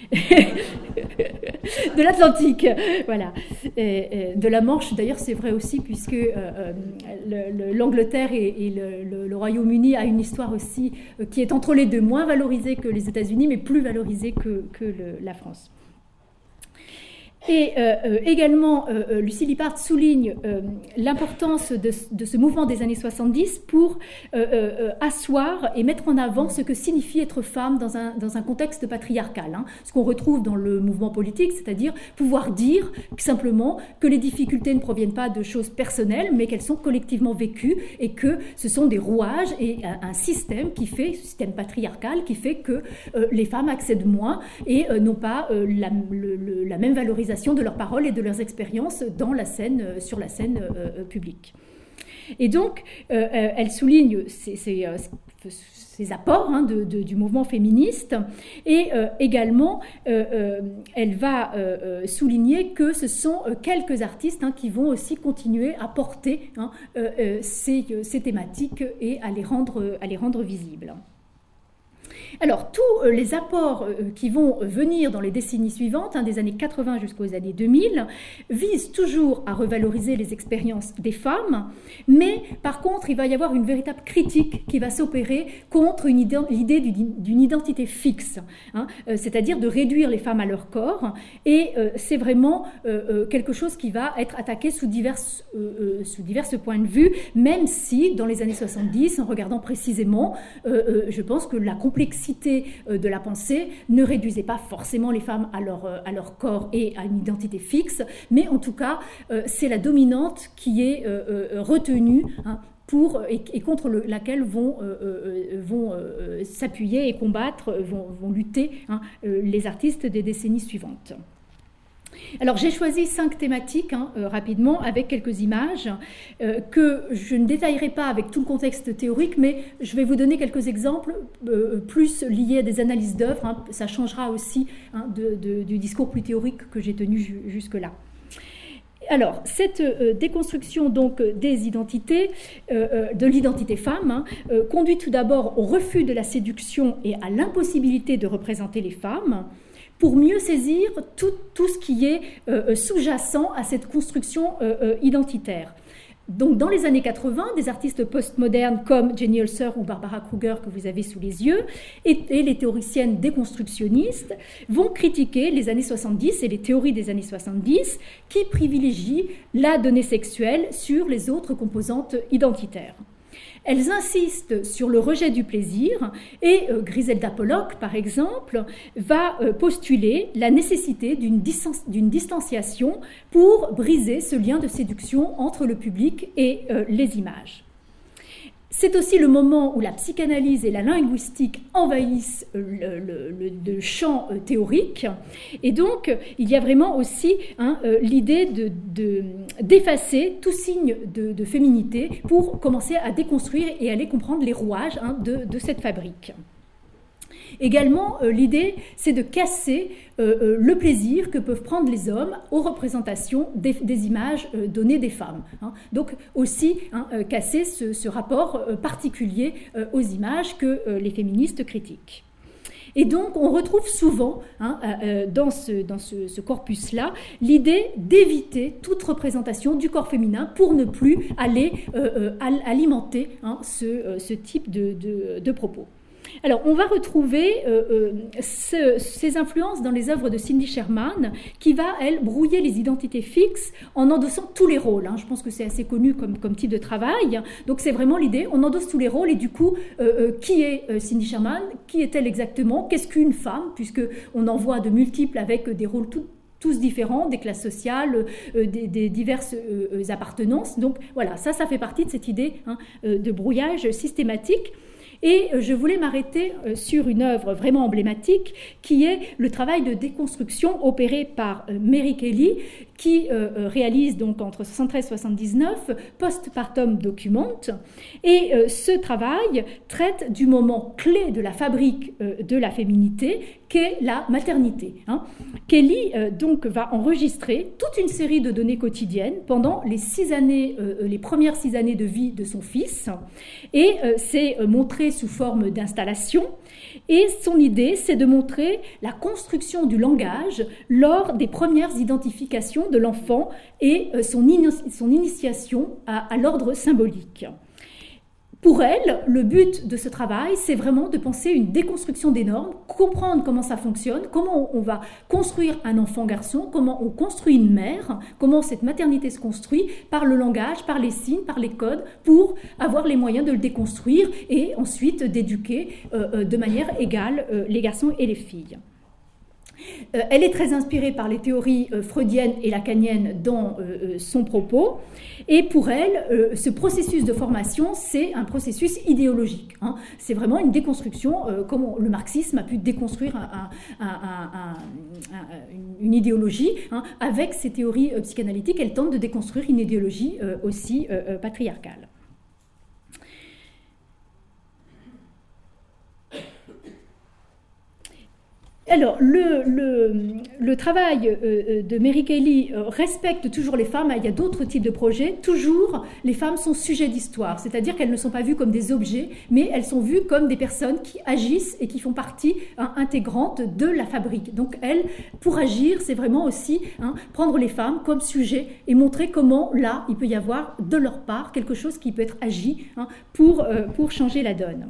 l'Atlantique, voilà. De la Manche, d'ailleurs, c'est vrai aussi, puisque l'Angleterre et le Royaume-Uni a une histoire aussi qui est entre les deux, moins valorisée que les États-Unis, mais plus valorisée que la France. Et également, Lucie Lippard souligne l'importance de ce mouvement des années 70 pour asseoir et mettre en avant ce que signifie être femme dans un contexte patriarcal. Hein. Ce qu'on retrouve dans le mouvement politique, c'est-à-dire pouvoir dire simplement que les difficultés ne proviennent pas de choses personnelles, mais qu'elles sont collectivement vécues et que ce sont des rouages et un système système patriarcal qui fait que les femmes accèdent moins et n'ont pas la même valorisation de leurs paroles et de leurs expériences sur la scène publique. Et donc, elle souligne ces apports du mouvement féministe et également, elle va souligner que ce sont quelques artistes qui vont aussi continuer à porter ces thématiques et à les rendre visibles. Alors, tous les apports qui vont venir dans les décennies suivantes, des années 80 jusqu'aux années 2000, visent toujours à revaloriser les expériences des femmes, mais par contre, il va y avoir une véritable critique qui va s'opérer contre l'idée d'une identité fixe, c'est-à-dire de réduire les femmes à leur corps, et c'est vraiment quelque chose qui va être attaqué sous divers points de vue, même si, dans les années 70, en regardant précisément, je pense que la complexité de la pensée ne réduisait pas forcément les femmes à leur corps et à une identité fixe, mais en tout cas, c'est la dominante qui est retenue et contre laquelle vont s'appuyer et combattre, vont lutter les artistes des décennies suivantes. Alors j'ai choisi 5 thématiques rapidement avec quelques images que je ne détaillerai pas avec tout le contexte théorique, mais je vais vous donner quelques exemples plus liés à des analyses d'œuvres. Ça changera aussi du discours plus théorique que j'ai tenu jusque-là. Alors, cette déconstruction donc des identités, de l'identité femme, conduit tout d'abord au refus de la séduction et à l'impossibilité de représenter les femmes, pour mieux saisir tout ce qui est sous-jacent à cette construction identitaire. Donc, dans les années 80, des artistes postmodernes comme Jenny Ulcer ou Barbara Kruger, que vous avez sous les yeux, et les théoriciennes déconstructionnistes vont critiquer les années 70 et les théories des années 70 qui privilégient la donnée sexuelle sur les autres composantes identitaires. Elles insistent sur le rejet du plaisir et Griselda Pollock, par exemple, va postuler la nécessité d'une distanciation pour briser ce lien de séduction entre le public et les images. C'est aussi le moment où la psychanalyse et la linguistique envahissent le champ théorique. Et donc, il y a vraiment aussi l'idée d'effacer tout signe de féminité pour commencer à déconstruire et aller comprendre les rouages de cette fabrique. Également, l'idée, c'est de casser le plaisir que peuvent prendre les hommes aux représentations des images données des femmes. Donc aussi casser ce rapport particulier aux images que les féministes critiquent. Et donc, on retrouve souvent dans ce corpus-là l'idée d'éviter toute représentation du corps féminin pour ne plus aller alimenter ce type de propos. Alors, on va retrouver ces influences dans les œuvres de Cindy Sherman, qui va, elle, brouiller les identités fixes en endossant tous les rôles. Je pense que c'est assez connu comme type de travail. Donc, c'est vraiment l'idée, on endosse tous les rôles, et du coup, qui est Cindy Sherman? Qui est-elle exactement? Qu'est-ce qu'une femme? Puisqu'on en voit de multiples avec des rôles tous différents, des classes sociales, des diverses appartenances. Donc, voilà, ça fait partie de cette idée de brouillage systématique. Et je voulais m'arrêter sur une œuvre vraiment emblématique qui est le travail de déconstruction opéré par Mary Kelly, qui réalise donc entre 73 et 79 Postpartum Document. Et ce travail traite du moment clé de la fabrique de la féminité qu'est la maternité. Kelly donc va enregistrer toute une série de données quotidiennes pendant les premières 6 années de vie de son fils, et c'est montré sous forme d'installation. Et son idée, c'est de montrer la construction du langage lors des premières identifications de l'enfant et son initiation à l'ordre symbolique. Pour elle, le but de ce travail, c'est vraiment de penser une déconstruction des normes, comprendre comment ça fonctionne, comment on va construire un enfant garçon, comment on construit une mère, comment cette maternité se construit par le langage, par les signes, par les codes, pour avoir les moyens de le déconstruire et ensuite d'éduquer de manière égale les garçons et les filles. Elle est très inspirée par les théories freudiennes et lacaniennes dans son propos. Et pour elle, ce processus de formation, c'est un processus idéologique. C'est vraiment une déconstruction, comme le marxisme a pu déconstruire une idéologie. Avec ses théories psychanalytiques, elle tente de déconstruire une idéologie aussi patriarcale. Alors, le travail de Mary Kelly respecte toujours les femmes. Il y a d'autres types de projets. Toujours, les femmes sont sujets d'histoire, c'est-à-dire qu'elles ne sont pas vues comme des objets, mais elles sont vues comme des personnes qui agissent et qui font partie intégrante de la fabrique. Donc, elles, pour agir, c'est vraiment aussi prendre les femmes comme sujets et montrer comment, là, il peut y avoir de leur part quelque chose qui peut être agi pour changer la donne.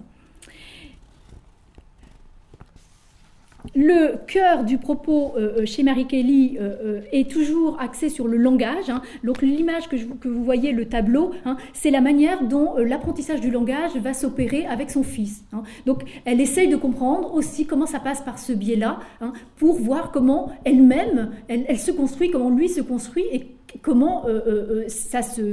Le cœur du propos chez Mary Kelly est toujours axé sur le langage. Donc l'image que vous voyez, le tableau, c'est la manière dont l'apprentissage du langage va s'opérer avec son fils. Donc elle essaye de comprendre aussi comment ça passe par ce biais-là, pour voir comment elle-même, elle se construit, comment lui se construit et comment ça se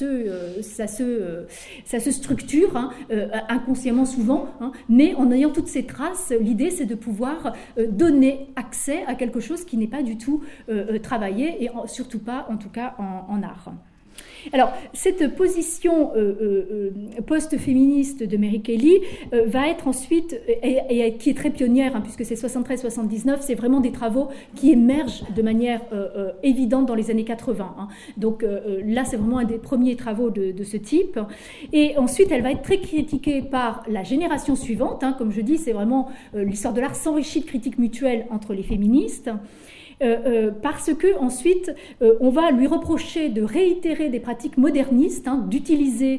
structure inconsciemment souvent, mais en ayant toutes ces traces. L'idée, c'est de pouvoir donner accès à quelque chose qui n'est pas du tout travaillé et surtout pas, en tout cas, en art. Alors, cette position post-féministe de Mary Kelly va être ensuite, et qui est très pionnière, puisque c'est 73-79, c'est vraiment des travaux qui émergent de manière évidente dans les années 80. Donc là, c'est vraiment un des premiers travaux de ce type. Et ensuite, elle va être très critiquée par la génération suivante. Comme je dis, c'est vraiment l'histoire de l'art s'enrichit de critiques mutuelles entre les féministes. Parce que ensuite on va lui reprocher de réitérer des pratiques modernistes, d'utiliser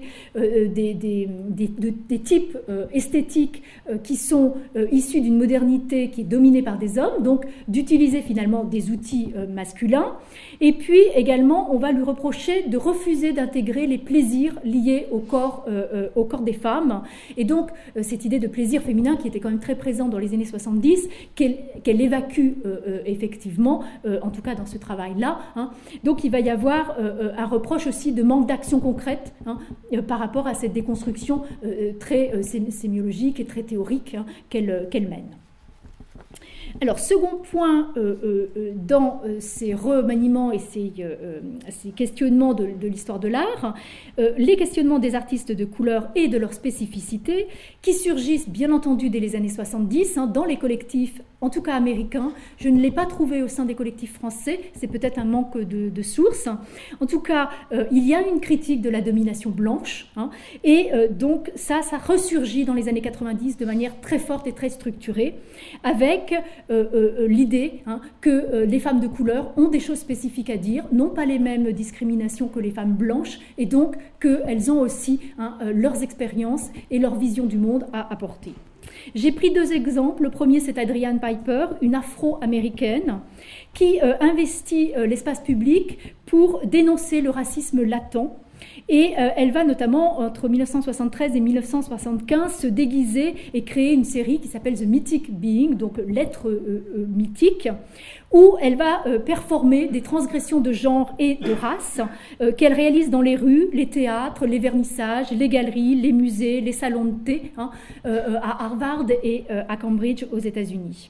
des types esthétiques qui sont issus d'une modernité qui est dominée par des hommes, donc d'utiliser finalement des outils masculins. Et puis également on va lui reprocher de refuser d'intégrer les plaisirs liés au corps des femmes, et donc cette idée de plaisir féminin qui était quand même très présente dans les années 70, qu'elle évacue effectivement, en tout cas dans ce travail-là. Donc il va y avoir un reproche aussi de manque d'action concrète par rapport à cette déconstruction très sémiologique et très théorique qu'elle mène. Alors, second point dans ces remaniements et ces questionnements de l'histoire de l'art, les questionnements des artistes de couleur et de leur spécificité, qui surgissent bien entendu dès les années 70 dans les collectifs, en tout cas américains. Je ne l'ai pas trouvé au sein des collectifs français, c'est peut-être un manque de sources. En tout cas, il y a une critique de la domination blanche, et donc ça ressurgit dans les années 90 de manière très forte et très structurée, avec l'idée que les femmes de couleur ont des choses spécifiques à dire, n'ont pas les mêmes discriminations que les femmes blanches, et donc qu'elles ont aussi leurs expériences et leur vision du monde à apporter. J'ai pris deux exemples. Le premier, c'est Adrienne Piper, une afro-américaine qui investit l'espace public pour dénoncer le racisme latent. Et elle va notamment, entre 1973 et 1975, se déguiser et créer une série qui s'appelle The Mythic Being, donc l'être mythique, où elle va performer des transgressions de genre et de race qu'elle réalise dans les rues, les théâtres, les vernissages, les galeries, les musées, les salons de thé, à Harvard et à Cambridge aux États-Unis.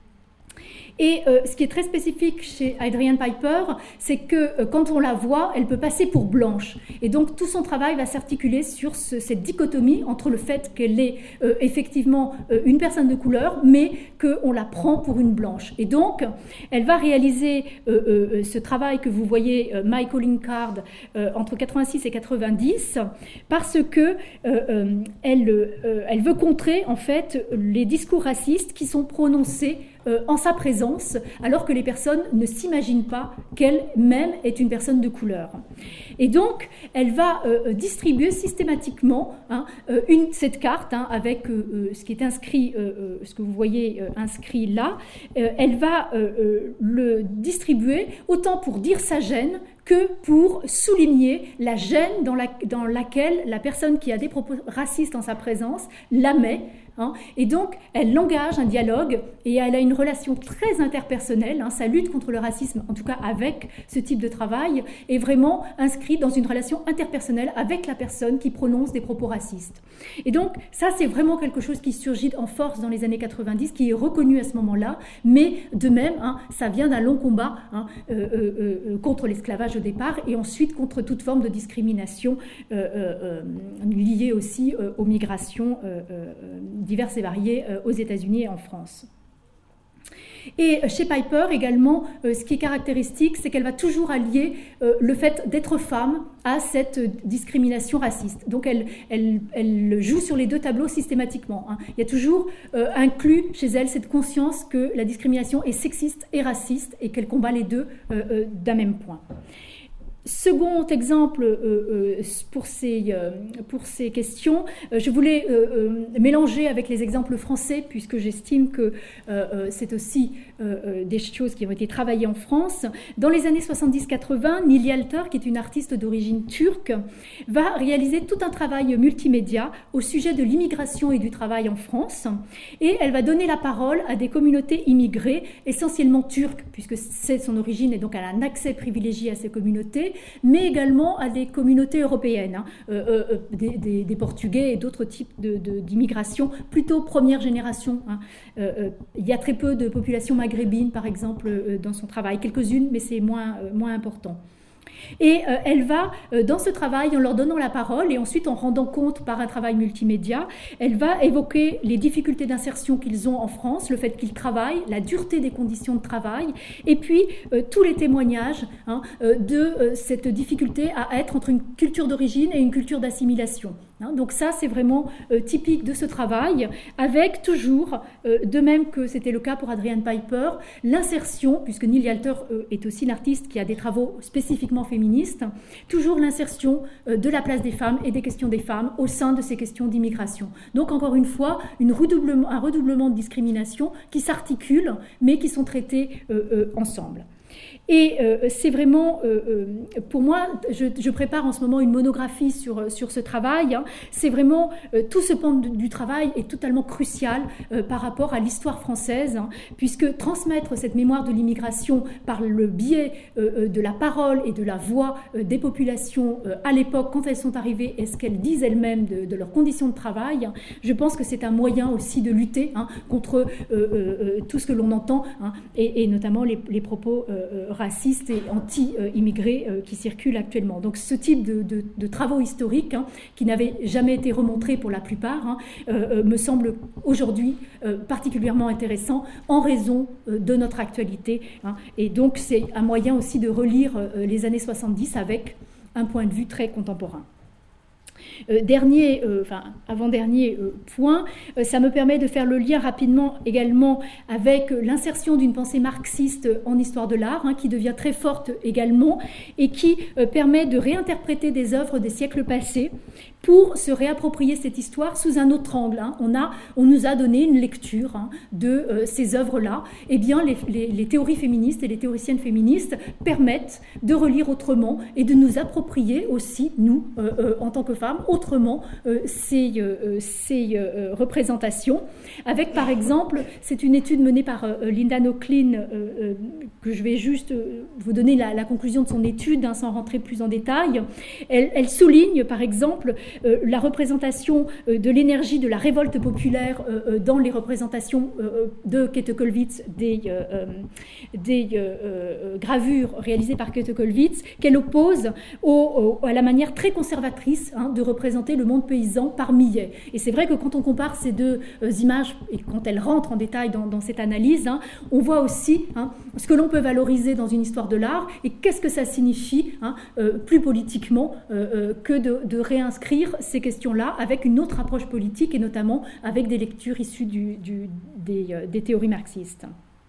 Et ce qui est très spécifique chez Adrienne Piper, c'est que quand on la voit, elle peut passer pour blanche. Et donc tout son travail va s'articuler sur cette dichotomie entre le fait qu'elle est effectivement une personne de couleur, mais qu'on la prend pour une blanche. Et donc, elle va réaliser ce travail que vous voyez, My Calling Card, entre 86 et 90, parce que elle veut contrer en fait les discours racistes qui sont prononcés en sa présence, alors que les personnes ne s'imaginent pas qu'elle-même est une personne de couleur. Et donc, elle va distribuer systématiquement cette carte avec ce qui est inscrit, ce que vous voyez inscrit là. Elle va le distribuer autant pour dire sa gêne que pour souligner la gêne dans laquelle la personne qui a des propos racistes en sa présence la met. Et donc, elle engage un dialogue et elle a une relation très interpersonnelle. Sa lutte contre le racisme, en tout cas avec ce type de travail, est vraiment inscrite dans une relation interpersonnelle avec la personne qui prononce des propos racistes. Et donc, ça, c'est vraiment quelque chose qui surgit en force dans les années 90, qui est reconnu à ce moment-là, mais de même, ça vient d'un long combat contre l'esclavage au départ et ensuite contre toute forme de discrimination liée aussi aux migrations diverses et variées aux États-Unis et en France. Et chez Piper également, ce qui est caractéristique, c'est qu'elle va toujours allier le fait d'être femme à cette discrimination raciste. Donc elle joue sur les deux tableaux systématiquement. Il y a toujours inclus chez elle cette conscience que la discrimination est sexiste et raciste et qu'elle combat les deux d'un même point. Second exemple pour ces questions, je voulais mélanger avec les exemples français puisque j'estime que c'est aussi des choses qui ont été travaillées en France. Dans les années 70-80, Nili Alter, qui est une artiste d'origine turque, va réaliser tout un travail multimédia au sujet de l'immigration et du travail en France et elle va donner la parole à des communautés immigrées, essentiellement turques puisque c'est son origine et donc elle a un accès privilégié à ces communautés, mais également à des communautés européennes, des Portugais et d'autres types d'immigration, plutôt première génération. Il y a très peu de population maghrébine, par exemple, dans son travail, quelques-unes, mais c'est moins important. Et elle va, dans ce travail, en leur donnant la parole et ensuite en rendant compte par un travail multimédia, elle va évoquer les difficultés d'insertion qu'ils ont en France, le fait qu'ils travaillent, la dureté des conditions de travail, et puis tous les témoignages de cette difficulté à être entre une culture d'origine et une culture d'assimilation. Donc ça, c'est vraiment typique de ce travail, avec toujours, de même que c'était le cas pour Adrienne Piper, l'insertion, puisque Nili Alter est aussi une artiste qui a des travaux spécifiquement féministes, toujours l'insertion de la place des femmes et des questions des femmes au sein de ces questions d'immigration. Donc encore une fois, un redoublement de discrimination qui s'articulent, mais qui sont traités ensemble. Et c'est vraiment, pour moi, je prépare en ce moment une monographie sur ce travail. C'est vraiment, tout ce pan du travail est totalement crucial par rapport à l'histoire française, puisque transmettre cette mémoire de l'immigration par le biais de la parole et de la voix des populations à l'époque, quand elles sont arrivées, et ce qu'elles disent elles-mêmes de leurs conditions de travail, je pense que c'est un moyen aussi de lutter contre tout ce que l'on entend, et notamment les propos racistes et anti-immigrés qui circulent actuellement. Donc ce type de travaux historiques qui n'avaient jamais été remontrés pour la plupart me semble aujourd'hui particulièrement intéressant en raison de notre actualité. Et donc c'est un moyen aussi de relire les années 70 avec un point de vue très contemporain. Avant-dernier point, ça me permet de faire le lien rapidement également avec l'insertion d'une pensée marxiste en histoire de l'art, qui devient très forte également et qui permet de réinterpréter des œuvres des siècles passés pour se réapproprier cette histoire sous un autre angle. On nous a donné une lecture de ces œuvres-là. Eh bien, les théories féministes et les théoriciennes féministes permettent de relire autrement et de nous approprier aussi, nous, en tant que femmes, autrement ces représentations. Avec, par exemple, c'est une étude menée par Linda Nochlin, que je vais juste vous donner la conclusion de son étude, sans rentrer plus en détail. Elle souligne, par exemple, la représentation de l'énergie de la révolte populaire dans les représentations de Käthe Kollwitz des gravures réalisées par Käthe Kollwitz, qu'elle oppose à la manière très conservatrice de représenter le monde paysan par Millet. Et c'est vrai que quand on compare ces deux images, et quand elles rentrent en détail dans cette analyse, on voit aussi ce que l'on peut valoriser dans une histoire de l'art et qu'est-ce que ça signifie plus politiquement que de réinscrire ces questions-là avec une autre approche politique et notamment avec des lectures issues des théories marxistes.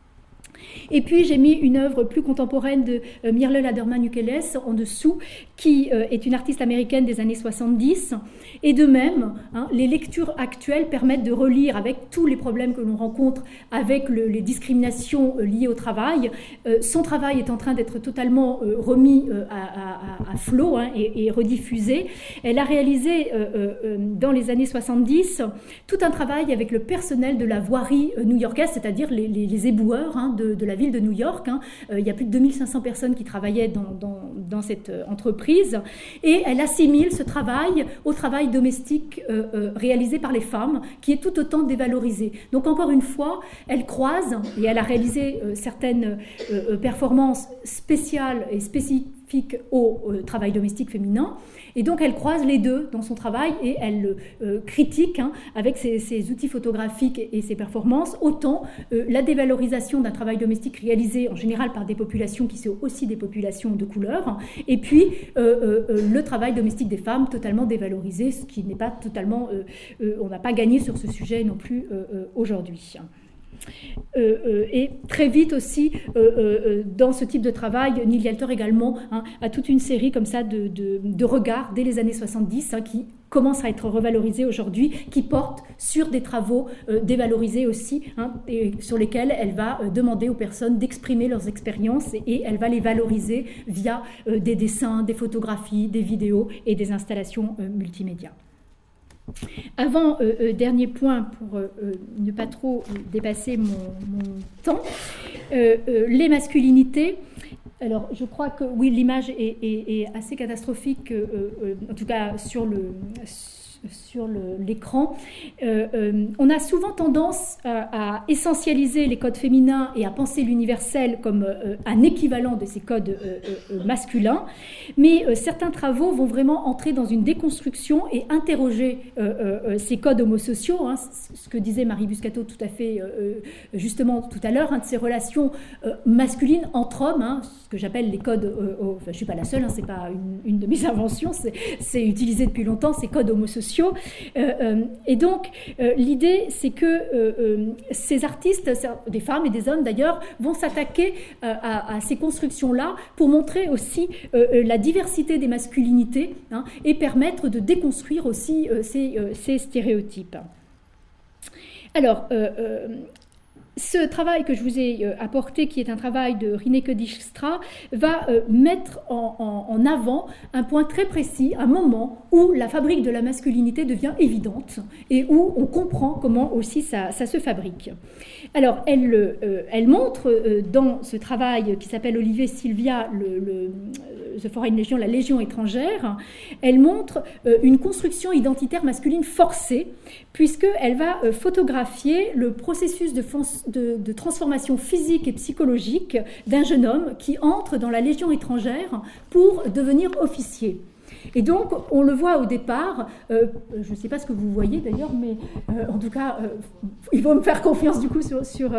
Et puis j'ai mis une œuvre plus contemporaine de Myrle Laderman-Ukeles en dessous, qui est une artiste américaine des années 70. Et de même, les lectures actuelles permettent de relire, avec tous les problèmes que l'on rencontre avec les discriminations liées au travail. Son travail est en train d'être totalement remis à flot et rediffusé. Elle a réalisé dans les années 70 tout un travail avec le personnel de la voirie new-yorkaise, c'est-à-dire les éboueurs de la ville de New York. Il y a plus de 2500 personnes qui travaillaient dans cette entreprise, et elle assimile ce travail au travail domestique réalisé par les femmes, qui est tout autant dévalorisé. Donc encore une fois, elle croise, et elle a réalisé certaines performances spéciales et spécifiques au travail domestique féminin, et donc elle croise les deux dans son travail, et elle critique avec ses outils photographiques et ses performances autant la dévalorisation d'un travail domestique réalisé en général par des populations qui sont aussi des populations de couleur, et puis le travail domestique des femmes totalement dévalorisé, ce qui n'est pas totalement... on n'a pas gagné sur ce sujet non plus aujourd'hui. Et très vite aussi, dans ce type de travail, Neil Yalter également a toute une série comme ça de regards dès les années 70 qui commencent à être revalorisés aujourd'hui, qui portent sur des travaux dévalorisés aussi, et sur lesquels elle va demander aux personnes d'exprimer leurs expériences, et elle va les valoriser via des dessins, des photographies, des vidéos et des installations multimédia. Avant, dernier point pour ne pas trop dépasser mon temps, les masculinités. Alors, je crois que oui, l'image est assez catastrophique, en tout cas sur l'écran. On a souvent tendance à essentialiser les codes féminins et à penser l'universel comme un équivalent de ces codes masculins, mais certains travaux vont vraiment entrer dans une déconstruction et interroger ces codes homosociaux, ce que disait Marie Buscato tout à fait justement tout à l'heure, de ces relations masculines entre hommes, ce que j'appelle les codes, enfin, je ne suis pas la seule, c'est pas une de mes inventions, c'est utilisé depuis longtemps, ces codes homosociaux. Et donc, l'idée, c'est que ces artistes, des femmes et des hommes d'ailleurs, vont s'attaquer à ces constructions-là pour montrer aussi la diversité des masculinités et permettre de déconstruire aussi ces stéréotypes. Alors, ce travail que je vous ai apporté, qui est un travail de Rineke Dijkstra, va mettre en avant un point très précis, un moment où la fabrique de la masculinité devient évidente et où on comprend comment aussi ça se fabrique. Alors, elle montre dans ce travail qui s'appelle Olivier Sylvia, The Foreign Legion, la Légion étrangère, elle montre une construction identitaire masculine forcée, puisqu'elle va photographier le processus de transformation physique et psychologique d'un jeune homme qui entre dans la Légion étrangère pour devenir officier. Et donc, on le voit au départ, je ne sais pas ce que vous voyez d'ailleurs, mais en tout cas, il faut me faire confiance du coup sur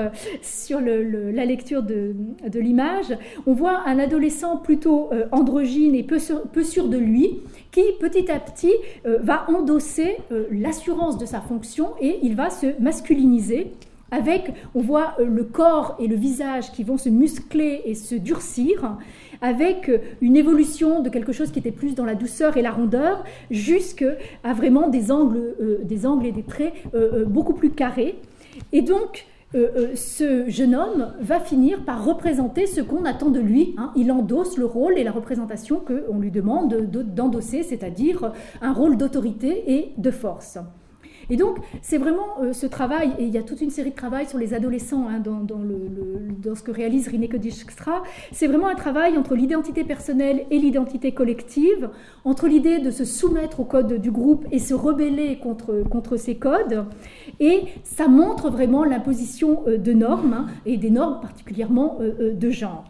la lecture de l'image. On voit un adolescent plutôt androgyne et peu sûr de lui, qui petit à petit va endosser l'assurance de sa fonction, et il va se masculiniser. On voit le corps et le visage qui vont se muscler et se durcir, avec une évolution de quelque chose qui était plus dans la douceur et la rondeur, jusqu'à vraiment des angles et des traits beaucoup plus carrés. Et donc, ce jeune homme va finir par représenter ce qu'on attend de lui. Il endosse le rôle et la représentation qu'on lui demande d'endosser, c'est-à-dire un rôle d'autorité et de force. Et donc, c'est vraiment ce travail, et il y a toute une série de travaux sur les adolescents dans ce que réalise Rineke Dijkstra. C'est vraiment un travail entre l'identité personnelle et l'identité collective, entre l'idée de se soumettre aux codes du groupe et se rebeller contre ces codes. Et ça montre vraiment l'imposition de normes, et des normes particulièrement de genre.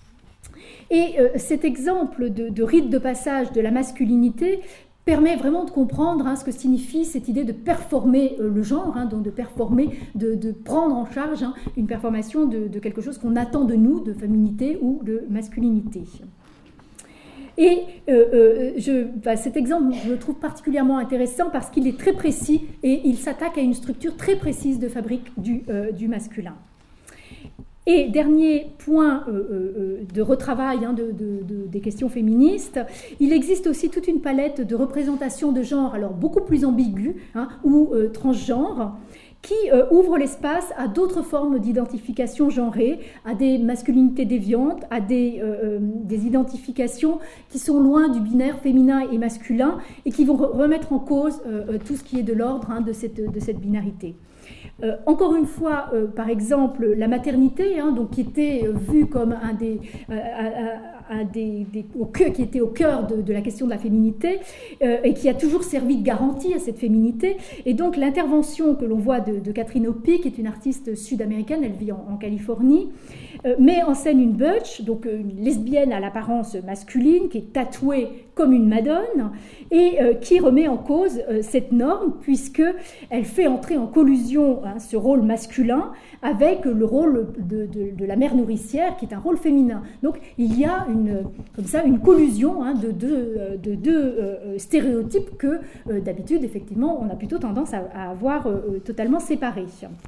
Et cet exemple de rite de passage de la masculinité permet vraiment de comprendre ce que signifie cette idée de performer le genre, donc de performer, de prendre en charge une performation de quelque chose qu'on attend de nous, de féminité ou de masculinité. Et cet exemple, je le trouve particulièrement intéressant parce qu'il est très précis et il s'attaque à une structure très précise de fabrique du masculin. Et dernier point de retravail des questions féministes, il existe aussi toute une palette de représentations de genre, alors beaucoup plus ambiguës ou transgenres, qui ouvre l'espace à d'autres formes d'identification genrée, à des masculinités déviantes, à des identifications qui sont loin du binaire féminin et masculin et qui vont remettre en cause tout ce qui est de l'ordre de cette binarité. Encore une fois, par exemple, la maternité, donc, qui était vue comme qui était au cœur de la question de la féminité et qui a toujours servi de garantie à cette féminité. Et donc l'intervention que l'on voit de Catherine Opie, qui est une artiste sud-américaine, elle vit en Californie, met en scène une butch, donc une lesbienne à l'apparence masculine, qui est tatouée comme une madone, et qui remet en cause cette norme, puisqu'elle fait entrer en collusion ce rôle masculin avec le rôle de la mère nourricière, qui est un rôle féminin. Donc il y a une collusion de deux stéréotypes que d'habitude, effectivement, on a plutôt tendance à avoir totalement séparés.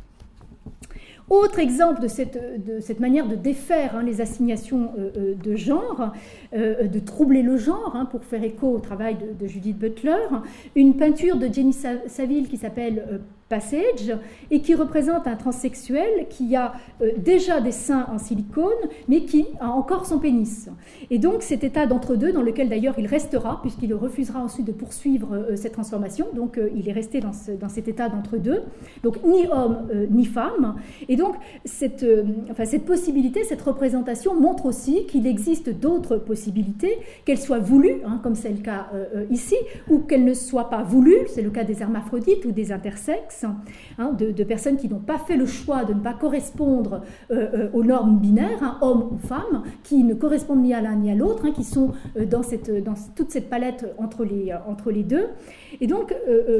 Autre exemple de cette manière de défaire les assignations de genre, de troubler le genre, pour faire écho au travail de Judith Butler, une peinture de Jenny Saville qui s'appelle Passage et qui représente un transsexuel qui a déjà des seins en silicone mais qui a encore son pénis. Et donc cet état d'entre-deux dans lequel d'ailleurs il restera puisqu'il refusera ensuite de poursuivre cette transformation, donc il est resté dans cet état d'entre-deux, donc ni homme ni femme. Et donc cette possibilité, cette représentation montre aussi qu'il existe d'autres possibilités, qu'elles soient voulues, comme c'est le cas ici, ou qu'elles ne soient pas voulues, c'est le cas des hermaphrodites ou des intersexes, de personnes qui n'ont pas fait le choix de ne pas correspondre aux normes binaires, homme ou femme, qui ne correspondent ni à l'un ni à l'autre, qui sont dans toute cette palette entre les deux. Et donc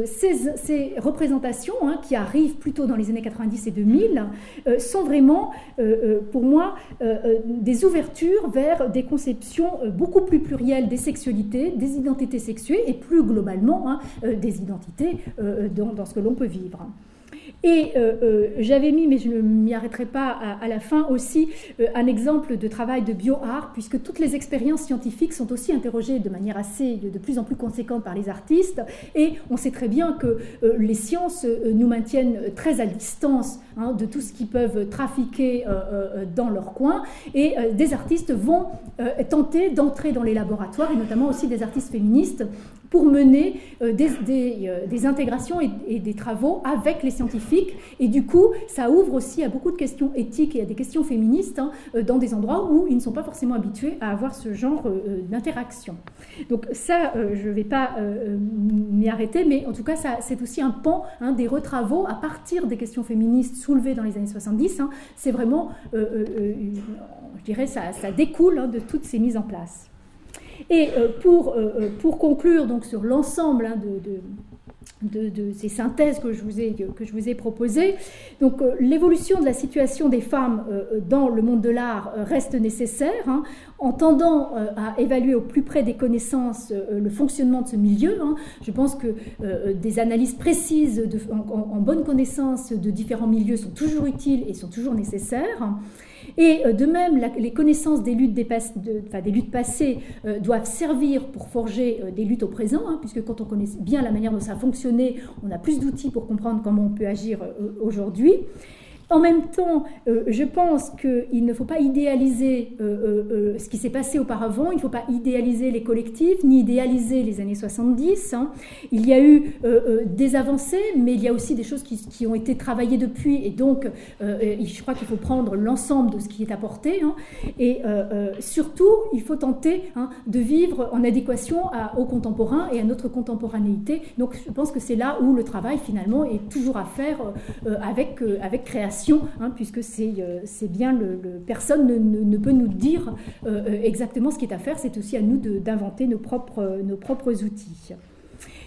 ces représentations qui arrivent plutôt dans les années 90 et 2000 sont vraiment, pour moi, des ouvertures vers des conceptions beaucoup plus plurielles des sexualités, des identités sexuées et plus globalement des identités dans ce que l'on peut vivre. Et j'avais mis, mais je ne m'y arrêterai pas à la fin, aussi un exemple de travail de bioart, puisque toutes les expériences scientifiques sont aussi interrogées de manière de plus en plus conséquente par les artistes, et on sait très bien que les sciences nous maintiennent très à distance de tout ce qu'ils peuvent trafiquer dans leur coin, et des artistes vont tenter d'entrer dans les laboratoires, et notamment aussi des artistes féministes, pour mener des intégrations et des travaux avec les scientifiques. Et du coup, ça ouvre aussi à beaucoup de questions éthiques et à des questions féministes dans des endroits où ils ne sont pas forcément habitués à avoir ce genre d'interaction. Donc ça, je ne vais pas m'y arrêter, mais en tout cas, c'est aussi un pan des retravaux à partir des questions féministes soulevées dans les années 70. C'est vraiment, je dirais, ça découle de toutes ces mises en place. Et pour conclure donc sur l'ensemble de ces synthèses que je vous ai proposées, donc l'évolution de la situation des femmes dans le monde de l'art reste nécessaire, en tendant à évaluer au plus près des connaissances le fonctionnement de ce milieu. Je pense que des analyses précises en bonne connaissance de différents milieux sont toujours utiles et sont toujours nécessaires. Et de même, les connaissances des luttes passées doivent servir pour forger des luttes au présent, puisque quand on connaît bien la manière dont ça a fonctionné, on a plus d'outils pour comprendre comment on peut agir aujourd'hui. En même temps, je pense qu'il ne faut pas idéaliser ce qui s'est passé auparavant, il ne faut pas idéaliser les collectifs, ni idéaliser les années 70. Il y a eu des avancées, mais il y a aussi des choses qui ont été travaillées depuis, et donc je crois qu'il faut prendre l'ensemble de ce qui est apporté. Et surtout, il faut tenter de vivre en adéquation aux contemporains et à notre contemporanéité. Donc je pense que c'est là où le travail, finalement, est toujours à faire avec création. Puisque c'est bien personne ne peut nous dire exactement ce qui est à faire, c'est aussi à nous d'inventer nos propres outils.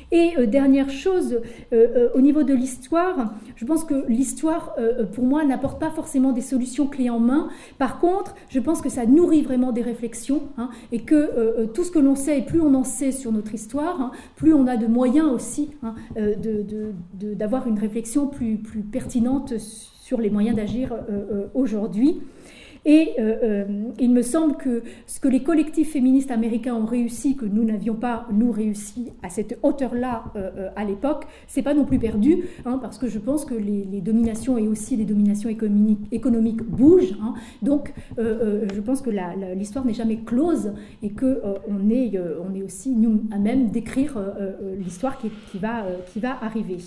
Et dernière chose, au niveau de l'histoire, je pense que l'histoire, pour moi, n'apporte pas forcément des solutions clés en main. Par contre, je pense que ça nourrit vraiment des réflexions, hein, et que tout ce que l'on sait, et plus on en sait sur notre histoire, hein, plus on a de moyens aussi, hein, d'avoir une réflexion plus pertinente sur les moyens d'agir aujourd'hui. Et il me semble que ce que les collectifs féministes américains ont réussi, que nous n'avions pas, nous, réussi à cette hauteur-là à l'époque, c'est pas non plus perdu, hein, parce que je pense que les dominations et aussi les dominations économiques bougent. Hein, donc, je pense que l'histoire n'est jamais close et qu'on est aussi, nous, à même d'écrire l'histoire qui va arriver.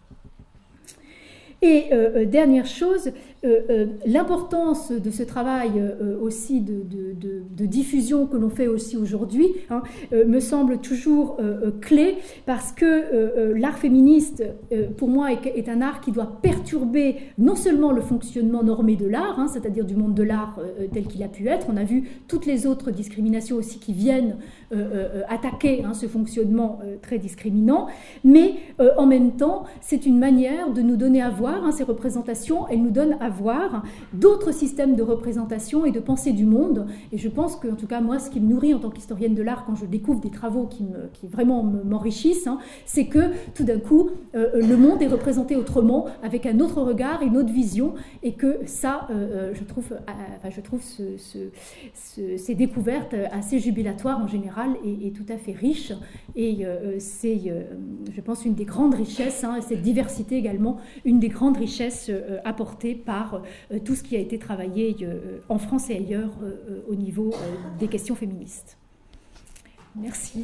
Et dernière chose, l'importance de ce travail aussi de diffusion que l'on fait aussi aujourd'hui, hein, me semble toujours clé, parce que l'art féministe, pour moi, est un art qui doit perturber non seulement le fonctionnement normé de l'art, hein, c'est-à-dire du monde de l'art tel qu'il a pu être. On a vu toutes les autres discriminations aussi qui viennent attaquer, hein, ce fonctionnement très discriminant, mais en même temps, c'est une manière de nous donner à voir, hein, ces représentations. Elles nous donnent à voir d'autres systèmes de représentation et de pensée du monde. Et je pense que, en tout cas, moi, ce qui me nourrit en tant qu'historienne de l'art quand je découvre des travaux qui vraiment m'enrichissent, hein, c'est que tout d'un coup, le monde est représenté autrement, avec un autre regard, une autre vision, et que ça, je trouve ces découvertes assez jubilatoires en général et tout à fait riches. Et c'est, je pense, une des grandes richesses, hein, cette diversité également, une des grandes richesses apportées par tout ce qui a été travaillé en France et ailleurs au niveau des questions féministes. Merci.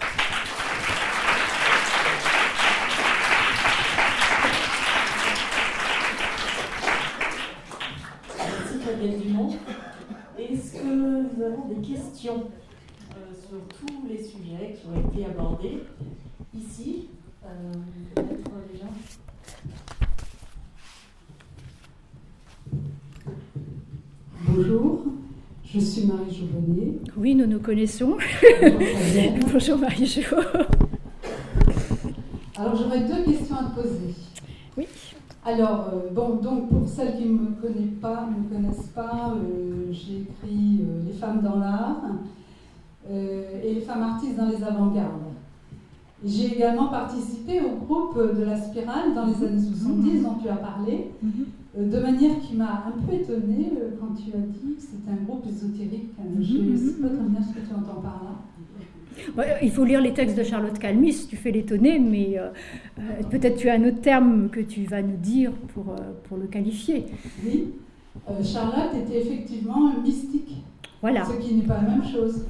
Merci Fabienne Dumont. Est-ce que nous avons des questions sur tous les sujets qui ont été abordés ici? Peut-être déjà. Bonjour, je suis Marie-Jo Bonnet. Oui, nous nous connaissons. Bonjour Marie-Jo. Alors j'aurais deux questions à te poser. Oui. Alors, donc pour celles qui ne me connaissent pas, j'ai écrit Les femmes dans l'art et les femmes artistes dans les avant-gardes. J'ai également participé au groupe de la Spirale dans les années 70 dont tu as parlé, de manière qui m'a un peu étonnée quand tu as dit que c'était un groupe ésotérique. Je ne sais pas très bien ce que tu entends par là. Ouais, il faut lire les textes de Charlotte Calmis, tu fais l'étonner, mais peut-être tu as un autre terme que tu vas nous dire pour le qualifier. Oui, Charlotte était effectivement mystique, voilà. Ce qui n'est pas la même chose.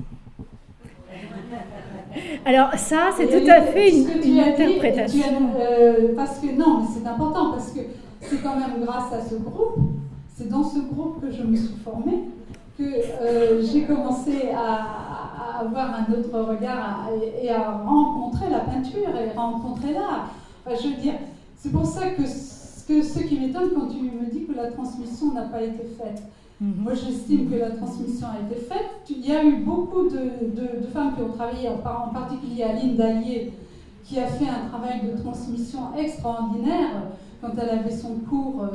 Alors ça, c'est tout à fait une interprétation. Parce que non, mais c'est important, parce que c'est quand même grâce à ce groupe, c'est dans ce groupe que je me suis formée, que j'ai commencé à avoir un autre regard et à rencontrer la peinture et rencontrer l'art. Enfin, je veux dire, c'est pour ça que ce qui m'étonne quand tu me dis que la transmission n'a pas été faite. Moi, j'estime que la transmission a été faite. Il y a eu beaucoup de femmes qui ont travaillé, en particulier Aline Dallier, qui a fait un travail de transmission extraordinaire quand elle avait son cours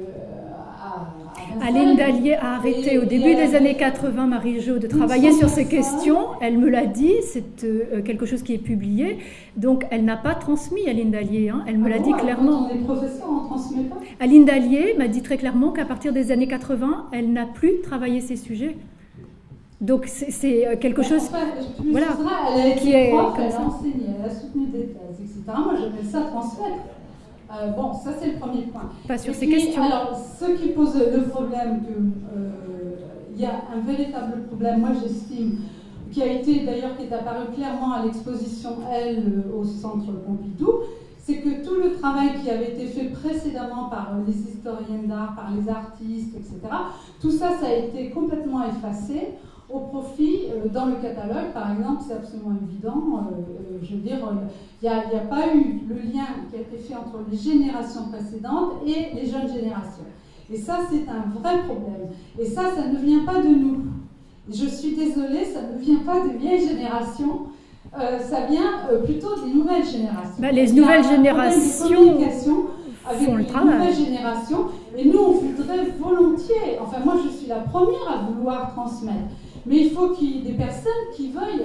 à Aline Dallier a arrêté au début des années 80, Marie-Jo, de travailler sur ces questions. Elle me l'a dit, c'est quelque chose qui est publié. Donc, elle n'a pas transmis, Aline Dallier. Hein. Elle me l'a dit clairement. Les professeurs n'en transmettent pas. Aline Dallier m'a dit très clairement qu'à partir des années 80, elle n'a plus travaillé ces sujets. Donc, c'est quelque chose voilà, elle a été prof, elle a enseigné, elle a soutenu des thèses, etc. Moi, j'appelle ça transmettre. Bon, ça c'est le premier point. Pas sur ces questions. Alors, ce qui pose le problème, il y a un véritable problème, moi j'estime, qui a été d'ailleurs, qui est apparu clairement à l'exposition Elle au Centre Pompidou, c'est que tout le travail qui avait été fait précédemment par les historiennes d'art, par les artistes, etc., tout ça, ça a été complètement effacé au profit, dans le catalogue, par exemple, c'est absolument évident, je veux dire, il n'y a pas eu le lien qui a été fait entre les générations précédentes et les jeunes générations. Et ça, c'est un vrai problème. Et ça ne vient pas de nous. Je suis désolée, ça ne vient pas des vieilles générations. ça vient plutôt des nouvelles générations. Les nouvelles générations avec font le les travail. nouvelles générations, et nous on voudrait volontiers, enfin moi je suis la première à vouloir transmettre, mais il faut qu'il y ait des personnes qui veuillent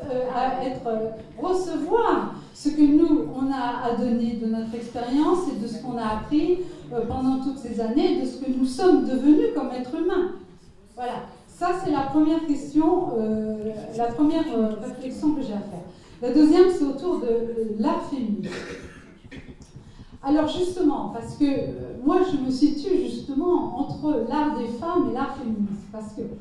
recevoir ce que nous on a à donner de notre expérience et de ce qu'on a appris pendant toutes ces années, de ce que nous sommes devenus comme êtres humains. Voilà, ça c'est la première question, la première réflexion que j'ai à faire. La deuxième c'est autour de l'art féministe. Alors justement, parce que moi je me situe justement entre l'art des femmes et l'art féministe, parce que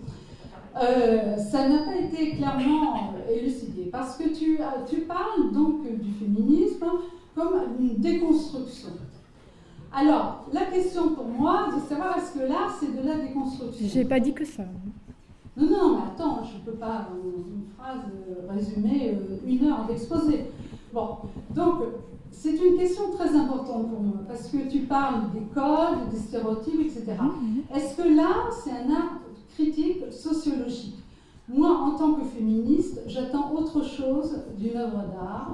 ça n'a pas été clairement élucidé, parce que tu parles donc du féminisme comme une déconstruction. Alors, la question pour moi, c'est de savoir est-ce que l'art c'est de la déconstruction. J'ai pas dit que ça. Non, mais attends, je ne peux pas, une phrase résumer 1 heure d'exposé. Bon, donc, c'est une question très importante pour moi, parce que tu parles des codes, des stéréotypes, etc. Est-ce que l'art, c'est un art critique sociologique? Moi, en tant que féministe, j'attends autre chose d'une œuvre d'art,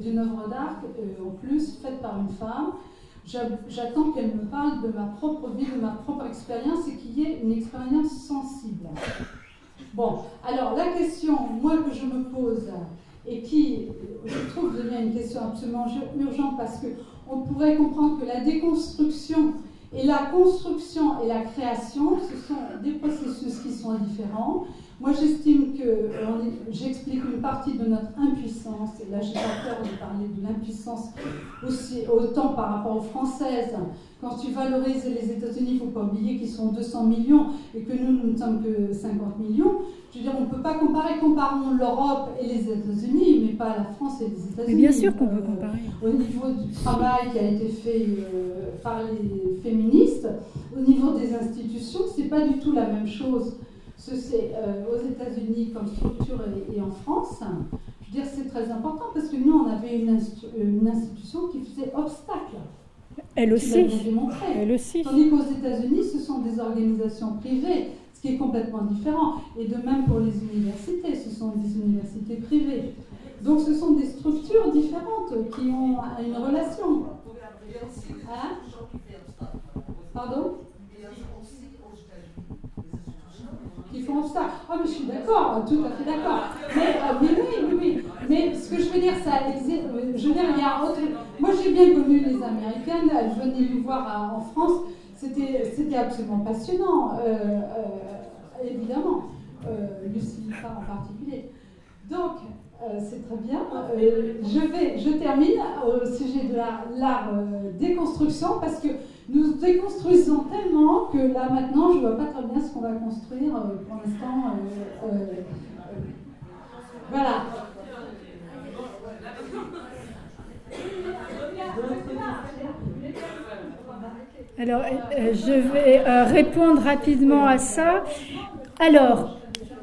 en plus faite par une femme. J'attends qu'elle me parle de ma propre vie, de ma propre expérience, et qu'il y ait une expérience sensible. Bon, alors la question, moi, que je me pose, et qui, je trouve, devient une question absolument urgente, parce qu'on pourrait comprendre que la déconstruction et la construction et la création, ce sont des processus qui sont différents. Moi, j'estime que j'explique une partie de notre impuissance, et là, j'ai pas peur de parler de l'impuissance aussi, autant par rapport aux Françaises. Quand tu valorises les États-Unis, il ne faut pas oublier qu'ils sont 200 millions et que nous ne sommes que 50 millions. Je veux dire, on ne peut pas comparer. Comparons l'Europe et les États-Unis, mais pas la France et les États-Unis. Mais bien sûr qu'on peut comparer. Au niveau du travail qui a été fait par les féministes, au niveau des institutions, ce n'est pas du tout la même chose. C'est aux États-Unis comme structure et en France. Je veux dire, c'est très important parce que nous, on avait une institution qui faisait obstacle. Elle aussi. Elle aussi. Tandis qu'aux États-Unis, ce sont des organisations privées, ce qui est complètement différent. Et de même pour les universités, ce sont des universités privées. Donc ce sont des structures différentes qui ont une relation. Hein? Pardon? Qui font obstacle. Ah, mais je suis d'accord, tout à fait d'accord. Mais oui. Mais ce que je veux dire, ça existe. Je veux dire, il y a autre. Moi, j'ai bien connu les Américaines. Elles venaient nous voir en France. C'était absolument passionnant, évidemment. Lucie Lippard en particulier. Donc, c'est très bien. Je termine au sujet de l'art déconstruction parce que nous déconstruisons tellement que là maintenant je ne vois pas très bien ce qu'on va construire pour l'instant. Voilà. Alors, je vais répondre rapidement à ça. Alors,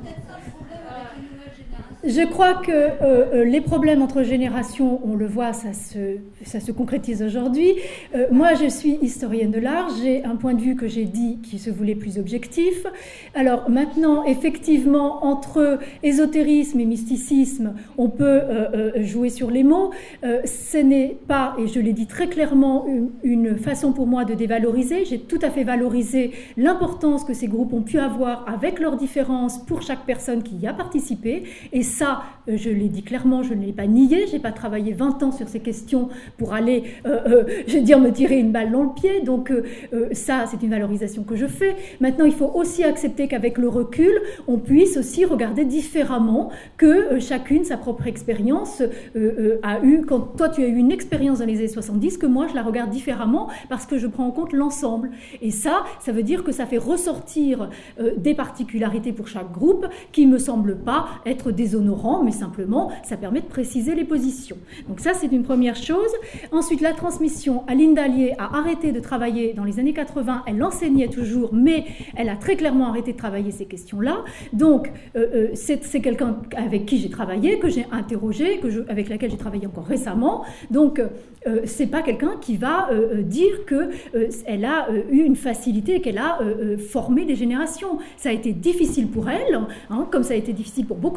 je crois que les problèmes entre générations, on le voit, ça se concrétise aujourd'hui. Moi, je suis historienne de l'art. J'ai un point de vue que j'ai dit qui se voulait plus objectif. Alors maintenant, effectivement, entre ésotérisme et mysticisme, on peut jouer sur les mots. Ce n'est pas, et je l'ai dit très clairement, une façon pour moi de dévaloriser. J'ai tout à fait valorisé l'importance que ces groupes ont pu avoir avec leurs différences pour chaque personne qui y a participé. Et ça, je l'ai dit clairement, je ne l'ai pas nié. Je n'ai pas travaillé 20 ans sur ces questions pour aller, je veux dire, me tirer une balle dans le pied. Donc ça, c'est une valorisation que je fais. Maintenant, il faut aussi accepter qu'avec le recul, on puisse aussi regarder différemment que chacune sa propre expérience a eu. Quand toi, tu as eu une expérience dans les années 70, que moi, je la regarde différemment parce que je prends en compte l'ensemble. Et ça veut dire que ça fait ressortir des particularités pour chaque groupe qui ne me semblent pas être déshonorants, mais simplement, ça permet de préciser les positions. Donc ça, c'est une première chose. Ensuite, la transmission. Aline Dallier a arrêté de travailler dans les années 80. Elle enseignait toujours, mais elle a très clairement arrêté de travailler ces questions-là. Donc, c'est quelqu'un avec qui j'ai travaillé, que j'ai interrogé, avec laquelle j'ai travaillé encore récemment. Donc, c'est pas quelqu'un qui va dire qu'elle a eu une facilité, qu'elle a formé des générations. Ça a été difficile pour elle, hein, comme ça a été difficile pour beaucoup de monde à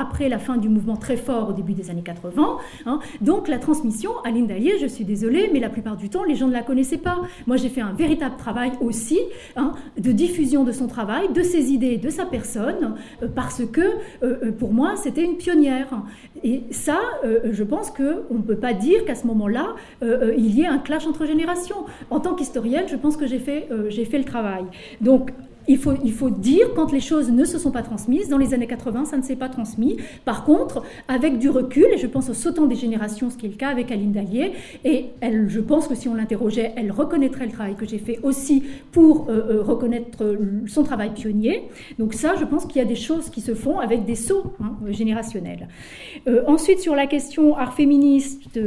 après la fin du mouvement très fort au début des années 80. Hein. Donc la transmission, Aline Dallier, je suis désolée, mais la plupart du temps, les gens ne la connaissaient pas. Moi, j'ai fait un véritable travail aussi de diffusion de son travail, de ses idées, de sa personne, parce que pour moi, c'était une pionnière. Et ça, je pense qu'on ne peut pas dire qu'à ce moment-là, il y ait un clash entre générations. En tant qu'historienne, je pense que j'ai fait le travail. Donc, il faut dire quand les choses ne se sont pas transmises. Dans les années 80, ça ne s'est pas transmis. Par contre, avec du recul, et je pense au sautant des générations, ce qui est le cas avec Aline Dallier, et elle, je pense que si on l'interrogeait, elle reconnaîtrait le travail que j'ai fait aussi pour reconnaître son travail pionnier. Donc ça, je pense qu'il y a des choses qui se font avec des sauts générationnels. Ensuite, sur la question art féministe,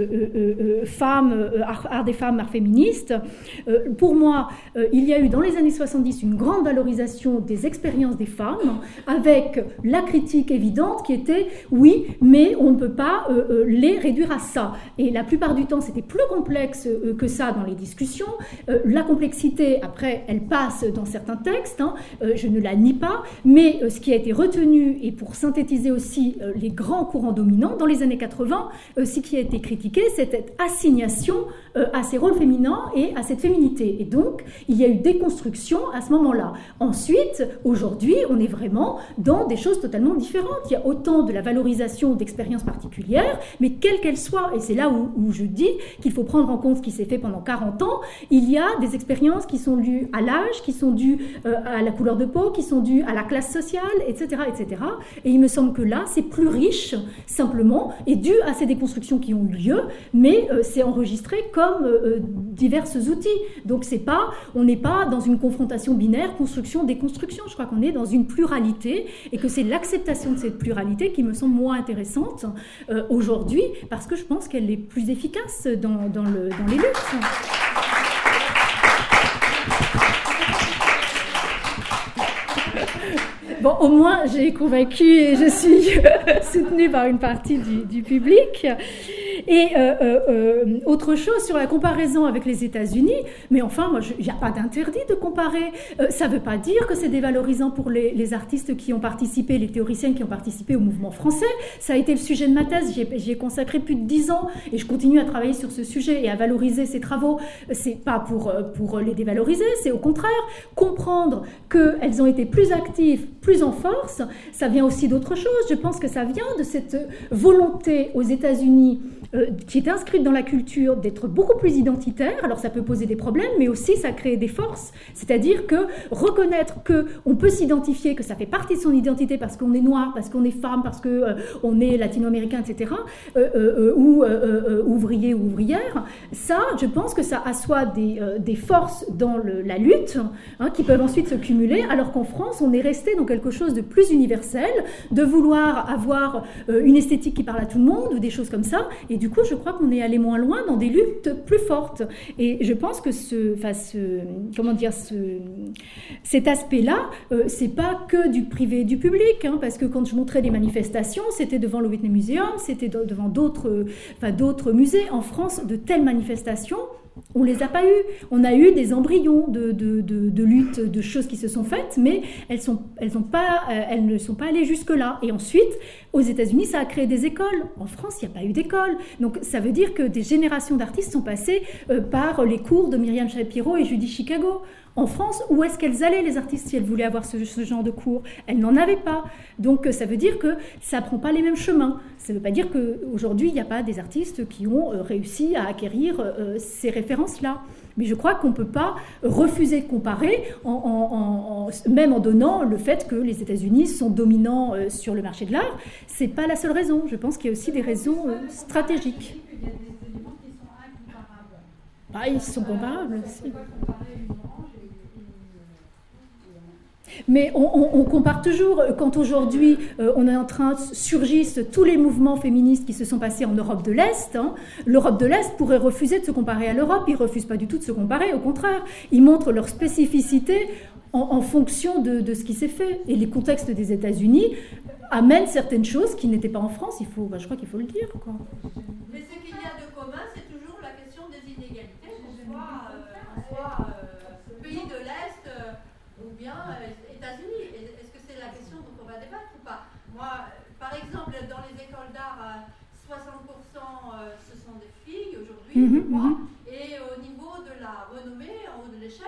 femmes, art des femmes, art féministe, pour moi, il y a eu dans les années 70 une grande valorisation des expériences des femmes, avec la critique évidente qui était oui, mais on ne peut pas les réduire à ça. Et la plupart du temps, c'était plus complexe que ça dans les discussions. La complexité, après, elle passe dans certains textes, je ne la nie pas, mais ce qui a été retenu, et pour synthétiser aussi les grands courants dominants, dans les années 80, ce qui a été critiqué, c'est cette assignation à ces rôles féminins et à cette féminité. Et donc, il y a eu des constructions à ce moment-là. Ensuite, aujourd'hui, on est vraiment dans des choses totalement différentes. Il y a autant de la valorisation d'expériences particulières, mais quelles qu'elles soient, et c'est là où je dis qu'il faut prendre en compte ce qui s'est fait pendant 40 ans, il y a des expériences qui sont dues à l'âge, qui sont dues à la couleur de peau, qui sont dues à la classe sociale, etc., etc. Et il me semble que là, c'est plus riche, simplement, et dû à ces déconstructions qui ont eu lieu, mais c'est enregistré comme divers outils. Donc on n'est pas dans une confrontation binaire, construction, déconstruction. Je crois qu'on est dans une pluralité et que c'est l'acceptation de cette pluralité qui me semble moins intéressante aujourd'hui, parce que je pense qu'elle est plus efficace dans les luttes. Bon, au moins, j'ai convaincu et je suis soutenue par une partie du public. Et autre chose sur la comparaison avec les États-Unis, mais enfin, il n'y a pas d'interdit de comparer. Ça ne veut pas dire que c'est dévalorisant pour les artistes qui ont participé, les théoriciennes qui ont participé au mouvement français. Ça a été le sujet de ma thèse. J'y ai consacré plus de 10 ans et je continue à travailler sur ce sujet et à valoriser ces travaux. C'est pas pour les dévaloriser, c'est au contraire comprendre qu'elles ont été plus actives, plus en force. Ça vient aussi d'autre chose. Je pense que ça vient de cette volonté aux États-Unis qui est inscrite dans la culture d'être beaucoup plus identitaire. Alors ça peut poser des problèmes, mais aussi ça crée des forces. C'est-à-dire que reconnaître qu'on peut s'identifier, que ça fait partie de son identité parce qu'on est noir, parce qu'on est femme, parce qu'on est latino-américain, etc., ou ouvrier ou ouvrière, ça, je pense que ça assoit des forces dans la lutte qui peuvent ensuite se cumuler, alors qu'en France, on est resté dans quelque chose de plus universel, de vouloir avoir une esthétique qui parle à tout le monde, ou des choses comme ça, et du coup, je crois qu'on est allé moins loin dans des luttes plus fortes. Et je pense que cet aspect-là, c'est pas que du privé et du public, parce que quand je montrais des manifestations, c'était devant le Whitney Museum, c'était devant d'autres musées. En France, de telles manifestations, on les a pas eues. On a eu des embryons de luttes, de choses qui se sont faites, mais elles ne sont pas allées jusque-là. Et ensuite, aux États-Unis, ça a créé des écoles. En France, il n'y a pas eu d'école. Donc, ça veut dire que des générations d'artistes sont passées par les cours de Myriam Shapiro et Judy Chicago. En France, où est-ce qu'elles allaient, les artistes, si elles voulaient avoir ce genre de cours? Elles n'en avaient pas. Donc, ça veut dire que ça ne prend pas les mêmes chemins. Ça ne veut pas dire qu'aujourd'hui, il n'y a pas des artistes qui ont réussi à acquérir ces références-là. Mais je crois qu'on ne peut pas refuser de comparer, même en donnant le fait que les États-Unis sont dominants sur le marché de l'art. Ce n'est pas la seule raison. Je pense qu'il y a aussi des raisons stratégiques. Il y a des éléments qui sont incomparables. Ils sont comparables aussi. Mais on compare toujours. Quand aujourd'hui, on est en train surgissent tous les mouvements féministes qui se sont passés en Europe de l'Est, l'Europe de l'Est pourrait refuser de se comparer à l'Europe. Ils ne refusent pas du tout de se comparer. Au contraire, ils montrent leur spécificité en fonction de ce qui s'est fait. Et les contextes des États-Unis amènent certaines choses qui n'étaient pas en France. Je crois qu'il faut le dire, quoi. Mais ce qu'il y a de commun, c'est toujours la question des inégalités, qu'on soit pays de l'Est ou bien États-Unis. Est-ce que c'est la question dont on va débattre ou pas? Moi, par exemple,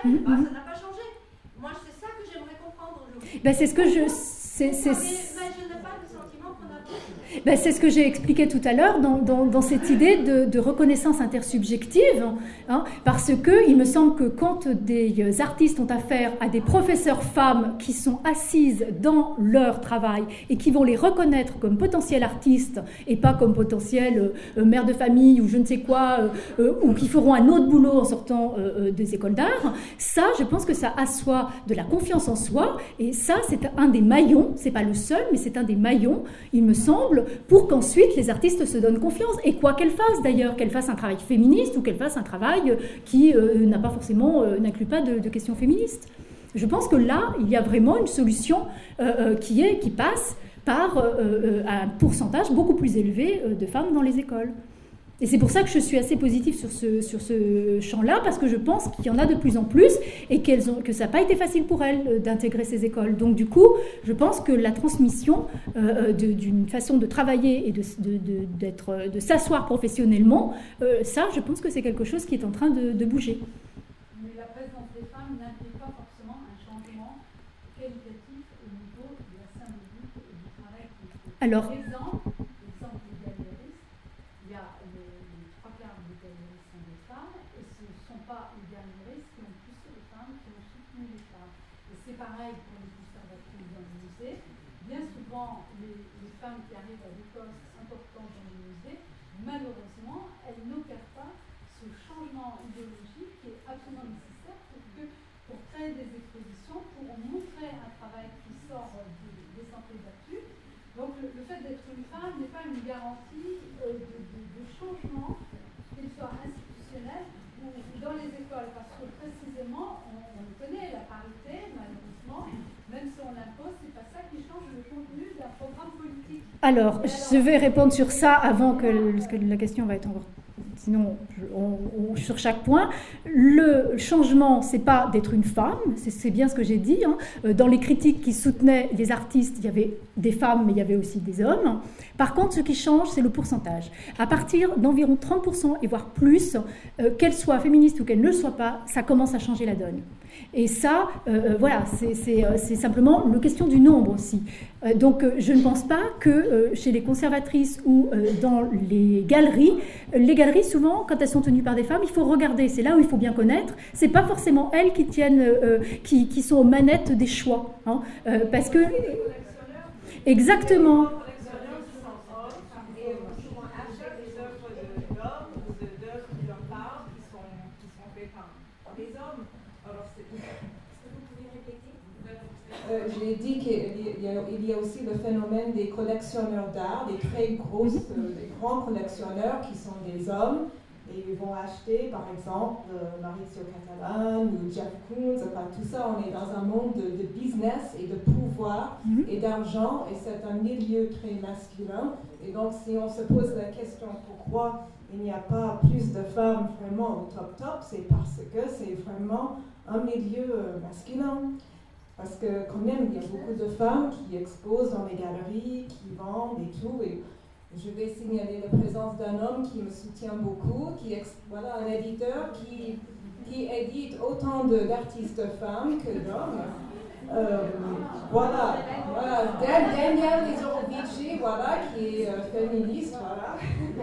ça n'a pas changé. Moi, c'est ça que j'aimerais comprendre aujourd'hui. C'est ce que je... Mais je n'ai pas le sentiment qu'on a... C'est ce que j'ai expliqué tout à l'heure dans cette idée de reconnaissance intersubjective, hein, parce que il me semble que quand des artistes ont affaire à des professeurs femmes qui sont assises dans leur travail et qui vont les reconnaître comme potentiels artistes et pas comme potentiels mères de famille ou je ne sais quoi, ou qui feront un autre boulot en sortant des écoles d'art, ça, je pense que ça assoit de la confiance en soi, et ça, c'est un des maillons, c'est pas le seul, mais c'est un des maillons, il me semble, pour qu'ensuite les artistes se donnent confiance, et quoi qu'elles fassent d'ailleurs, qu'elles fassent un travail féministe ou qu'elles fassent un travail qui n'a pas forcément, n'inclut pas de questions féministes. Je pense que là, il y a vraiment une solution qui passe par un pourcentage beaucoup plus élevé de femmes dans les écoles. Et c'est pour ça que je suis assez positive sur ce champ-là, parce que je pense qu'il y en a de plus en plus et que ça n'a pas été facile pour elles d'intégrer ces écoles. Donc du coup, je pense que la transmission d'une façon de travailler et de s'asseoir professionnellement, ça, je pense que c'est quelque chose qui est en train de bouger. Mais la présence des femmes n'implique pas forcément un changement qualitatif au niveau de la symbolique et du travail qui est fait. Alors, Exemple des galéristes, il y a les trois quarts des galéristes sont des femmes, et ce ne sont pas les galéristes qui ont poussé les femmes, qui ont soutenu les femmes. Et c'est pareil pour les conservatrices dans les musées. Bien souvent, les femmes qui arrivent à des postes importants dans les musées, malheureusement, elles n'opèrent pas ce changement idéologique qui est absolument nécessaire pour créer des expositions, pour montrer un travail qui sort des sentiers battus. Donc le fait d'être une femme n'est pas une garantie de changement, qu'il soit institutionnel ou dans les écoles, parce que précisément, on connaît la parité, malheureusement, même si on l'impose, c'est pas ça qui change le contenu d'un programme politique. Alors, je vais répondre sur ça avant parce que la question va être encore... Sinon, sur chaque point, le changement, c'est pas d'être une femme, c'est bien ce que j'ai dit. Hein. Dans les critiques qui soutenaient les artistes, il y avait des femmes, mais il y avait aussi des hommes. Par contre, ce qui change, c'est le pourcentage. À partir d'environ 30%, et voire plus, qu'elle soit féministe ou qu'elle ne le soit pas, ça commence à changer la donne. Et ça, voilà, c'est simplement une question du nombre aussi. Donc, je ne pense pas que chez les conservatrices ou dans les galeries, souvent, quand elles sont tenues par des femmes, il faut regarder, c'est là où il faut bien connaître, c'est pas forcément elles qui tiennent, qui sont aux manettes des choix, hein, parce que... Exactement. J'ai dit qu'il y a aussi le phénomène des collectionneurs d'art, des très des grands collectionneurs qui sont des hommes, et ils vont acheter par exemple Maurizio Cattelan ou Jeff Koons, enfin tout ça, on est dans un monde de business et de pouvoir et d'argent, et c'est un milieu très masculin. Et donc si on se pose la question pourquoi il n'y a pas plus de femmes vraiment au top, c'est parce que c'est vraiment un milieu masculin. Parce que quand même, il y a beaucoup de femmes qui exposent dans les galeries, qui vendent et tout. Et je vais signaler la présence d'un homme qui me soutient beaucoup, voilà, un éditeur qui édite autant d'artistes femmes que d'hommes. Voilà, Daniel Izorovici, voilà, qui est féministe, voilà.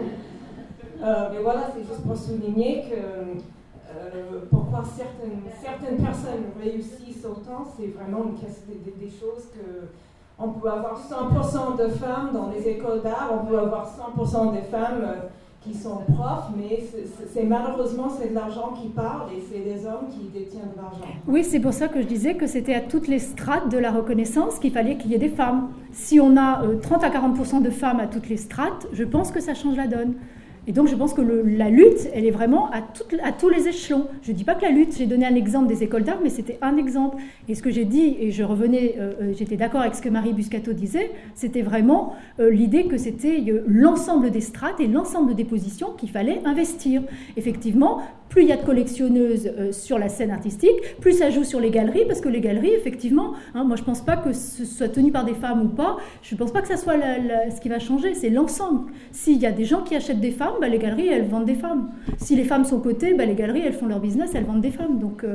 Mais voilà, c'est juste pour souligner que pourquoi certaines personnes réussissent autant, c'est vraiment des choses que on peut avoir 100% de femmes dans les écoles d'art, on peut avoir 100% des femmes qui sont profs, mais malheureusement c'est de l'argent qui parle et c'est les hommes qui détiennent de l'argent. Oui, c'est pour ça que je disais que c'était à toutes les strates de la reconnaissance qu'il fallait qu'il y ait des femmes. Si on a 30 à 40% de femmes à toutes les strates, je pense que ça change la donne. Et donc je pense que la lutte, elle est vraiment à tous les échelons. Je ne dis pas que la lutte, j'ai donné un exemple des écoles d'art, mais c'était un exemple. Et ce que j'ai dit, et je revenais, j'étais d'accord avec ce que Marie Buscato disait, c'était vraiment l'idée que c'était l'ensemble des strates et l'ensemble des positions qu'il fallait investir. Effectivement, plus il y a de collectionneuses sur la scène artistique, plus ça joue sur les galeries, parce que les galeries, effectivement, hein, moi je ne pense pas que ce soit tenu par des femmes ou pas, je ne pense pas que ça soit ce qui va changer, c'est l'ensemble. S'il y a des gens qui achètent des femmes, les galeries, elles vendent des femmes. Si les femmes sont cotées, les galeries, elles font leur business, elles vendent des femmes. Donc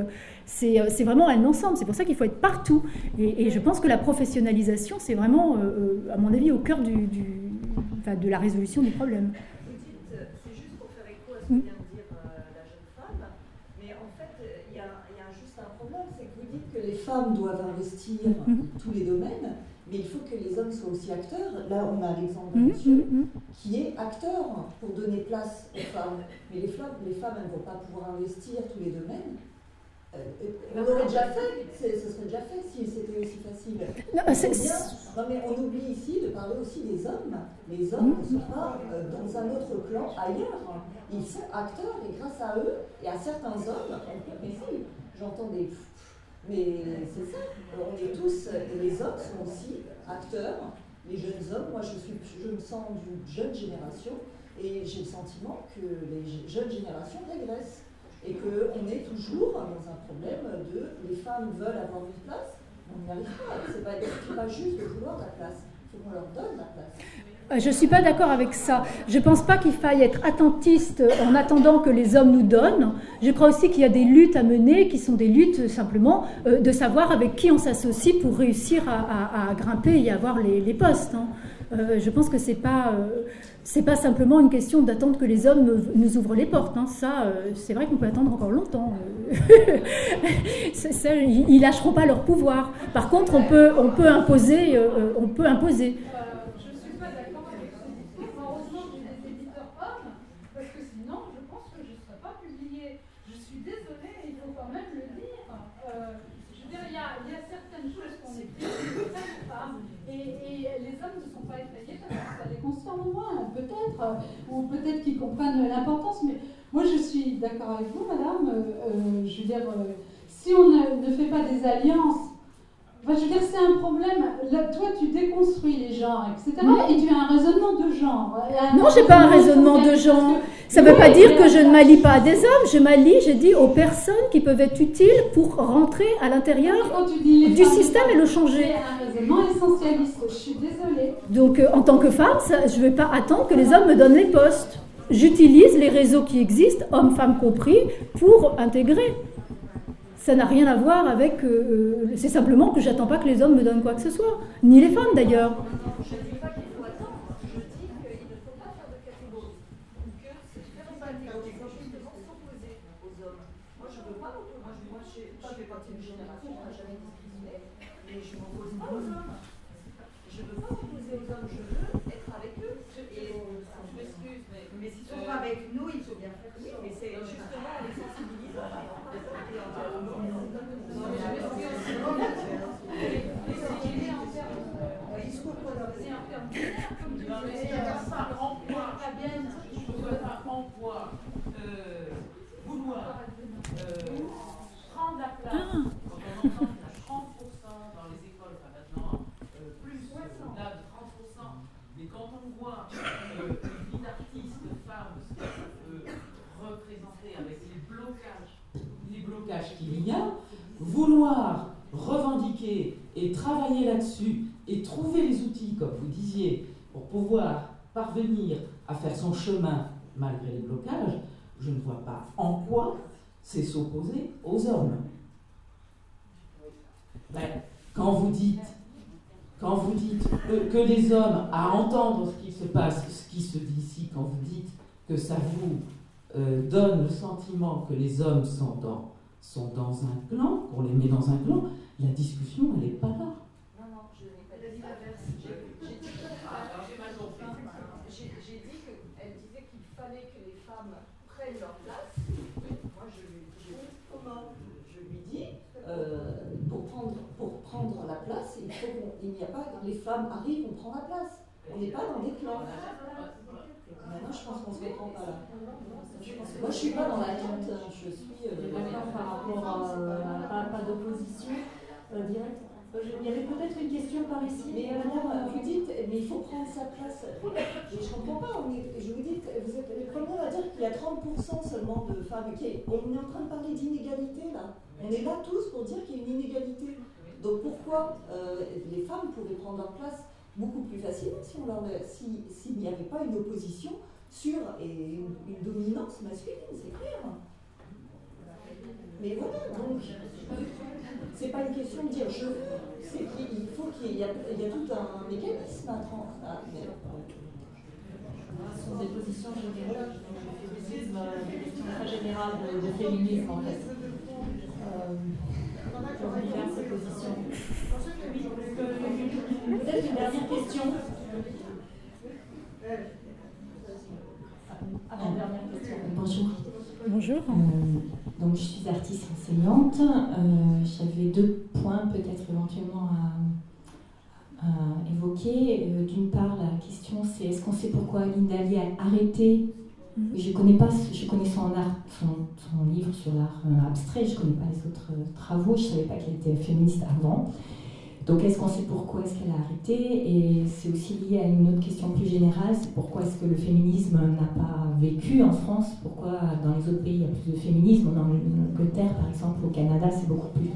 c'est vraiment un ensemble. C'est pour ça qu'il faut être partout. Et je pense que la professionnalisation, c'est vraiment, à mon avis, au cœur de la résolution du problème. Vous dites, c'est juste pour faire écho à ce que vient de dire la jeune femme, mais en fait, il y a juste un problème, c'est que vous dites que les femmes doivent investir tous les domaines, mais il faut que les hommes soient aussi acteurs. Là, on a l'exemple d'un monsieur qui est acteur pour donner place aux femmes. Mais les femmes, elles ne vont pas pouvoir investir tous les domaines. On l'aurait déjà fait, ce serait déjà fait si c'était aussi facile. Non, mais on oublie ici de parler aussi des hommes. Les hommes ne sont pas dans un autre clan ailleurs. Ils sont acteurs et grâce à eux et à certains hommes, mais si, j'entends des... Mais c'est ça, on est tous, les hommes sont aussi acteurs, les jeunes hommes. Moi, je me sens d'une jeune génération et j'ai le sentiment que les jeunes générations régressent. Et qu'on est toujours dans un problème de les femmes veulent avoir une place, on n'y arrive pas. C'est pas juste de vouloir la place, il faut qu'on leur donne la place. Je ne suis pas d'accord avec ça. Je ne pense pas qu'il faille être attentiste en attendant que les hommes nous donnent. Je crois aussi qu'il y a des luttes à mener qui sont des luttes simplement de savoir avec qui on s'associe pour réussir à grimper et à avoir les postes. Hein. Je pense que c'est pas simplement une question d'attendre que les hommes nous ouvrent les portes. Hein. Ça, c'est vrai qu'on peut attendre encore longtemps. Ils lâcheront pas leur pouvoir. Par contre, on peut imposer. Je ne suis pas d'accord avec ce discours. Heureusement, j'ai des éditeurs hommes, parce que sinon, je pense que je ne serais pas publiée. Je suis désolée, il faut quand même le dire. Je veux dire, il y a certaines choses qu'on écrit, certaines femmes, et les hommes ne sont pas effrayés parce que ça les concerne moins, peut-être, ou peut-être qu'ils comprennent l'importance. Mais moi, je suis d'accord avec vous, madame. Je veux dire, si on ne fait pas des alliances, je veux dire, c'est un problème. Là, toi, tu déconstruis les genres, etc. Et tu as un raisonnement de genre. Non, je n'ai pas un raisonnement de genre. Ça ne veut pas dire que je ne m'allie pas à des hommes. Je m'allie, j'ai dit, aux personnes qui peuvent être utiles pour rentrer à l'intérieur du système et le changer. C'est un raisonnement essentialiste. Je suis désolée. Donc, en tant que femme, je ne vais pas attendre que les hommes me donnent les postes. J'utilise les réseaux qui existent, hommes, femmes compris, pour intégrer. Ça n'a rien à voir avec... c'est simplement que j'attends pas que les hommes me donnent quoi que ce soit. Ni les femmes, d'ailleurs. Je ne dis pas qu'il faut attendre, je dis qu'il ne faut pas faire de catégorie. Que c'est faire pas justement s'opposer aux hommes. Moi, je ne veux pas... Moi, je fais partie d'une génération qui n'a jamais discriminé, mais je ne m'oppose pas aux hommes. Je ne veux pas m'opposer aux hommes, je veux être avec eux. Et je m'excuse, mais s'ils sont pas avec nous, il faut bien faire ça. Mais c'est justement les sensibilisants. Prendre la place, quand on entend 30% dans les écoles, enfin maintenant plus au-delà de 30%, mais quand on voit une vie d'artiste femme, ce que ça peut représenter avec les blocages qu'il y a, vouloir revendiquer et travailler là-dessus et trouver les outils, comme vous disiez, pour pouvoir parvenir à faire son chemin malgré les blocages, je ne vois pas en quoi c'est s'opposer aux hommes. Ben, quand vous dites que les hommes, à entendre ce qui se passe, ce qui se dit ici, quand vous dites que ça vous donne le sentiment que les hommes sont dans un clan, qu'on les met dans un clan, la discussion, elle n'est pas là. Non, je n'ai pas dit l'inverse. J'ai dit qu'elle disait qu'il fallait que les femmes prennent leur place. Moi, je lui dis, pour prendre la place, il n'y a pas, quand les femmes arrivent, on prend la place. On n'est pas dans des clans. Maintenant, je pense qu'on ne se comprend pas là. Moi, je ne suis pas dans la tente, je suis d'accord par rapport à pas d'opposition directe. Il y avait peut-être une question par ici. Mais madame, vous dites, mais il faut prendre sa place. Et je ne comprends pas. Je vous dis, vous êtes les premiers à dire qu'il y a 30% seulement de femmes. On est en train de parler d'inégalité là. On est là tous pour dire qu'il y a une inégalité. Donc pourquoi les femmes pourraient prendre leur place beaucoup plus facilement s'il n'y avait pas une opposition sur une dominance masculine, c'est clair. Mais voilà, donc, c'est pas une question de dire c'est qu'il faut qu'il y a tout un mécanisme à mettre. Ce sont des positions générales, des questions très générales de féminisme en fait. Pour diverses positions. Peut-être une dernière question. Avant-dernière question. Bonjour. Bonjour. Donc je suis artiste enseignante. J'avais 2 points peut-être éventuellement à évoquer. D'une part, la question c'est est-ce qu'on sait pourquoi Linda Lee a arrêté? Je connais son livre sur l'art abstrait, je ne connais pas les autres travaux, je ne savais pas qu'elle était féministe avant. Donc est-ce qu'on sait pourquoi est-ce qu'elle a arrêté? Et c'est aussi lié à une autre question plus générale, c'est pourquoi est-ce que le féminisme n'a pas vécu en France? Pourquoi dans les autres pays il y a plus de féminisme? Dans l'Angleterre par exemple, au Canada c'est beaucoup plus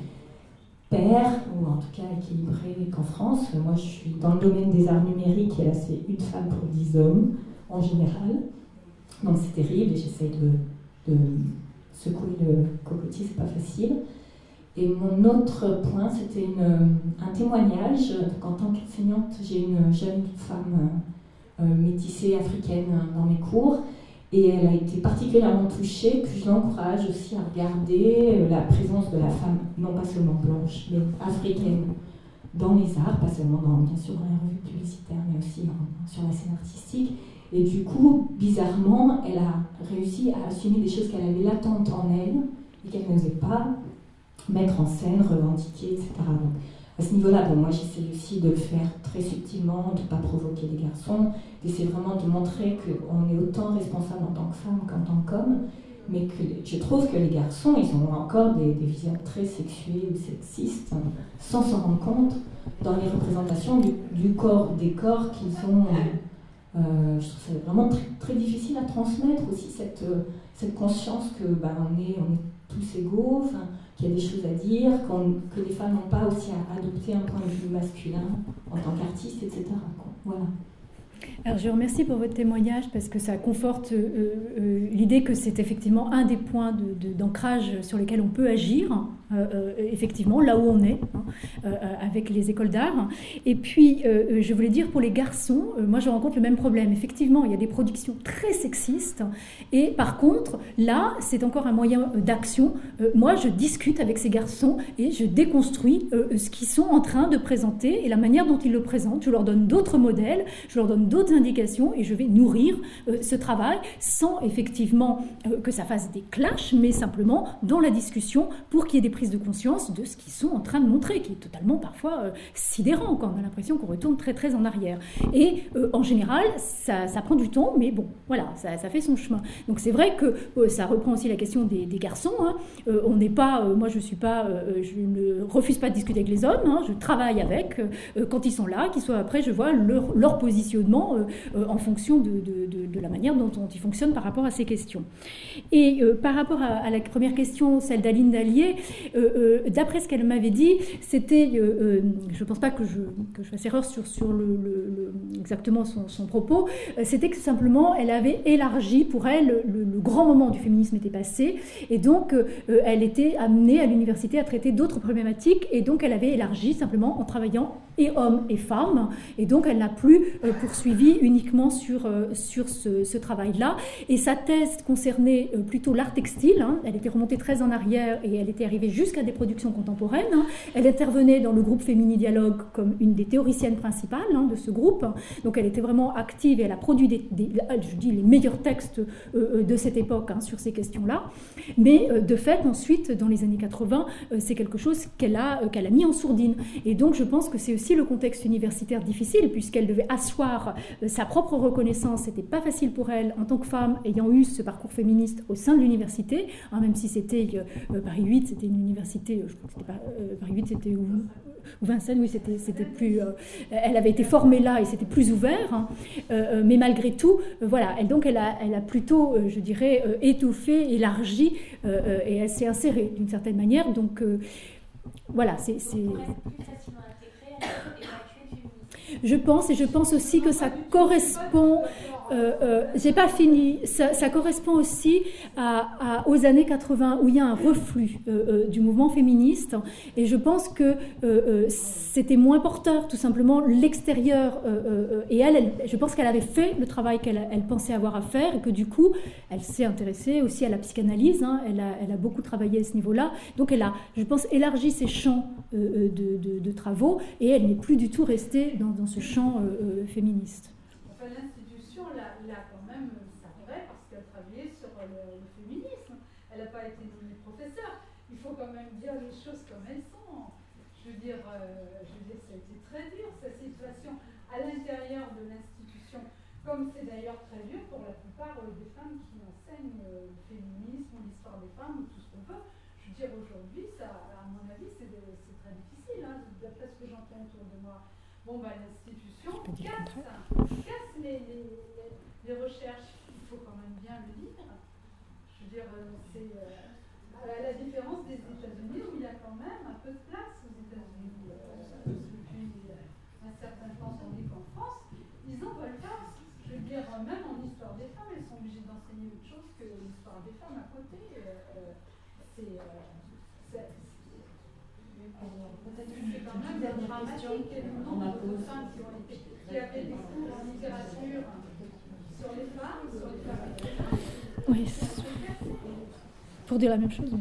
pair, ou en tout cas équilibré qu'en France. Moi je suis dans le domaine des arts numériques et là c'est une femme pour 10 hommes en général. Donc c'est terrible et j'essaye de secouer le cocotier, c'est pas facile. Et mon autre point, c'était un témoignage. En tant qu'enseignante, j'ai une jeune femme métissée africaine dans mes cours et elle a été particulièrement touchée, que je l'encourage aussi à regarder la présence de la femme, non pas seulement blanche, mais africaine dans les arts, pas seulement bien sûr dans les revues publicitaires, mais aussi sur la scène artistique. Et du coup, bizarrement, elle a réussi à assumer des choses qu'elle avait latentes en elle et qu'elle n'osait pas mettre en scène, revendiquer, etc. Donc, à ce niveau-là, moi j'essaie aussi de le faire très subtilement, de ne pas provoquer les garçons, d'essayer vraiment de montrer qu'on est autant responsable en tant que femme qu'en tant qu'homme, mais que je trouve que les garçons, ils ont encore des visions très sexuées ou sexistes, sans s'en rendre compte, dans les représentations du corps, des corps qu'ils ont. Je trouve ça vraiment très, très difficile à transmettre aussi cette conscience que on est tous égaux, qu'il y a des choses à dire, que les femmes n'ont pas aussi à adopter un point de vue masculin en tant qu'artiste, etc. Voilà. Alors je vous remercie pour votre témoignage parce que ça conforte l'idée que c'est effectivement un des points d'ancrage sur lesquels on peut agir, effectivement, là où on est, avec les écoles d'art. Et puis, je voulais dire pour les garçons, moi je rencontre le même problème. Effectivement, il y a des productions très sexistes et par contre, là, c'est encore un moyen d'action. Moi, je discute avec ces garçons et je déconstruis ce qu'ils sont en train de présenter et la manière dont ils le présentent. Je leur donne d'autres modèles, je leur donne d'autres indications et je vais nourrir ce travail sans effectivement que ça fasse des clashs, mais simplement dans la discussion pour qu'il y ait des prises de conscience de ce qu'ils sont en train de montrer, qui est totalement parfois sidérant quand on a l'impression qu'on retourne très très en arrière. Et en général, ça prend du temps, mais bon, voilà, ça fait son chemin. Donc c'est vrai que ça reprend aussi la question des garçons. On n'est pas, moi je ne refuse pas de discuter avec les hommes, je travaille avec quand ils sont là, qu'ils soient après, je vois leur positionnement en fonction de la manière dont ils fonctionnent par rapport à ces questions. Et par rapport à la première question, celle d'Aline Dallier, d'après ce qu'elle m'avait dit, c'était, je ne pense pas que je fasse erreur sur exactement son propos, c'était que simplement elle avait élargi, pour elle, le grand moment du féminisme était passé, et donc elle était amenée à l'université à traiter d'autres problématiques, et donc elle avait élargi simplement en travaillant et hommes et femmes, et donc elle n'a plus poursuivi uniquement sur ce travail-là. Et sa thèse concernait plutôt l'art textile, elle était remontée très en arrière et elle était arrivée jusqu'à des productions contemporaines. Elle intervenait dans le groupe Fémini Dialogue comme une des théoriciennes principales de ce groupe, donc elle était vraiment active et elle a produit les meilleurs textes de cette époque sur ces questions-là. Mais de fait, ensuite, dans les années 80, c'est quelque chose qu'elle a mis en sourdine. Et donc je pense que c'est aussi le contexte universitaire difficile, puisqu'elle devait asseoir sa propre reconnaissance. C'était pas facile pour elle, en tant que femme, ayant eu ce parcours féministe au sein de l'université, même si c'était Paris 8, c'était une université, je crois que c'était pas Paris 8, c'était ou Vincennes, oui, c'était plus. Elle avait été formée là et c'était plus ouvert, mais malgré tout, voilà. Donc elle a plutôt, je dirais, étoffé, élargi, et elle s'est insérée d'une certaine manière. Donc voilà, c'est. je pense aussi que ça correspond, j'ai pas fini, ça correspond aussi aux années 80 où il y a un reflux du mouvement féministe, et je pense que c'était moins porteur, tout simplement, l'extérieur, et elle, je pense qu'elle avait fait le travail qu'elle pensait avoir à faire, et que du coup, elle s'est intéressée aussi à la psychanalyse, hein, elle a beaucoup travaillé à ce niveau-là, donc elle a, je pense, élargi ses champs de travaux, et elle n'est plus du tout restée dans ce champ féministe. Enfin, l'institution l'a quand même sacrée parce qu'elle travaillait sur le féminisme. Elle n'a pas été nommée professeure. Il faut quand même dire les choses comme elles sont. Je veux dire, ça a été très dur, cette situation à l'intérieur de l'institution, comme c'est d'ailleurs très dur pour la plupart des femmes qui enseignent le féminisme, l'histoire des femmes, tout ce qu'on peut. Je veux dire, aujourd'hui, ça, à mon avis, c'est très difficile, hein, d'après ce que j'entends autour de moi. Bon, bah, l'institution casse les recherches. Il faut quand même bien le dire. Je veux dire, c'est à la différence des États-Unis, où il y a quand même un peu de place aux États-Unis. Depuis un certain temps, tandis qu'en France, ils n'en veulent pas. Je veux dire, même en histoire des femmes, elles sont obligées d'enseigner autre chose que l'histoire des femmes à côté. Peut-être une dernière question. On a de femmes qui avaient des cours en littérature sur les femmes. Oui, pour dire la même chose.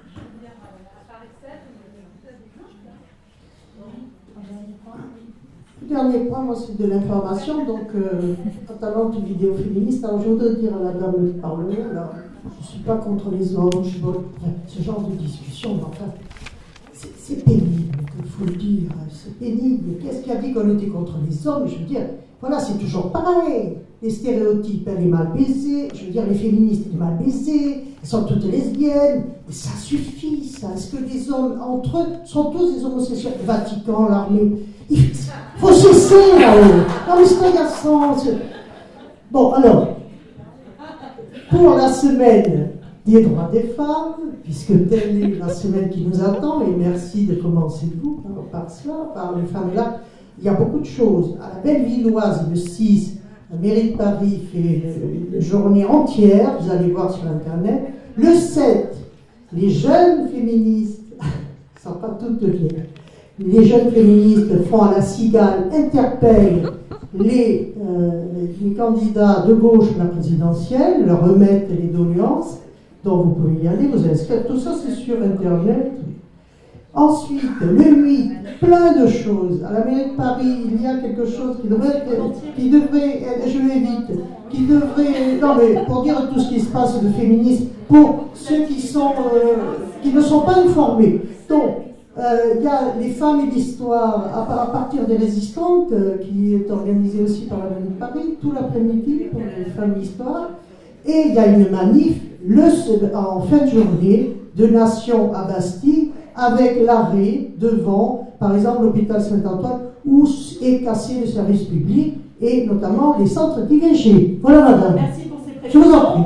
Le dernier point, moi, c'est de l'information. Donc, en parlant de vidéo féministe, alors je voudrais dire à la dame du Parlement, alors, je ne suis pas contre les hommes, ce genre de discussion, mais enfin, c'est pénible, il faut le dire, c'est pénible. Qu'est-ce qui a dit qu'on était contre les hommes? Je veux dire, voilà, c'est toujours pareil. Les stéréotypes, elle est mal baisée, je veux dire, les féministes, elles sont mal baisées, elles sont toutes lesbiennes, mais ça suffit, ça. Est-ce que les hommes, entre eux, sont tous des homosexuels? Le Vatican, l'armée, il faut cesser là-haut. Non, mais c'est un garçon. Bon, alors, pour la semaine des droits des femmes, puisque telle est la semaine qui nous attend, et merci de commencer vous par cela, par les femmes. Et là, il y a beaucoup de choses. À la Bellevilloise, le 6, la mairie de Paris fait une journée entière, vous allez voir sur Internet. Le 7, les jeunes féministes, ça ne sont pas toutes bien, les jeunes féministes font à la Cigale, interpellent les candidats de gauche à la présidentielle, leur remettent les doléances. Donc vous pouvez y aller, vous inscrire, tout ça c'est sur Internet. Ensuite, le 8, plein de choses. À la mairie de Paris, il y a quelque chose qui devrait, je vais vite, qui devrait, non mais pour dire tout ce qui se passe de féminisme, pour ceux qui ne sont pas informés. Donc, il y a les femmes et l'histoire à partir des résistantes, qui est organisée aussi par la mairie de Paris, tout l'après-midi pour les femmes et l'histoire. Et il y a une manif en fin de journée de Nation à Bastille avec l'arrêt devant, par exemple, l'hôpital Saint-Antoine où est cassé le service public et notamment les centres d'IVG. Voilà, madame. Merci pour ces précisions. Je vous en prie.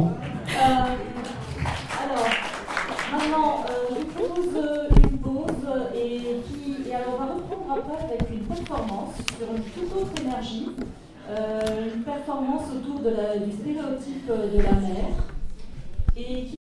Alors, maintenant, je vous propose une pause et alors on va reprendre après avec une performance sur une toute autre énergie, une performance autour du stéréotype de la mère. Et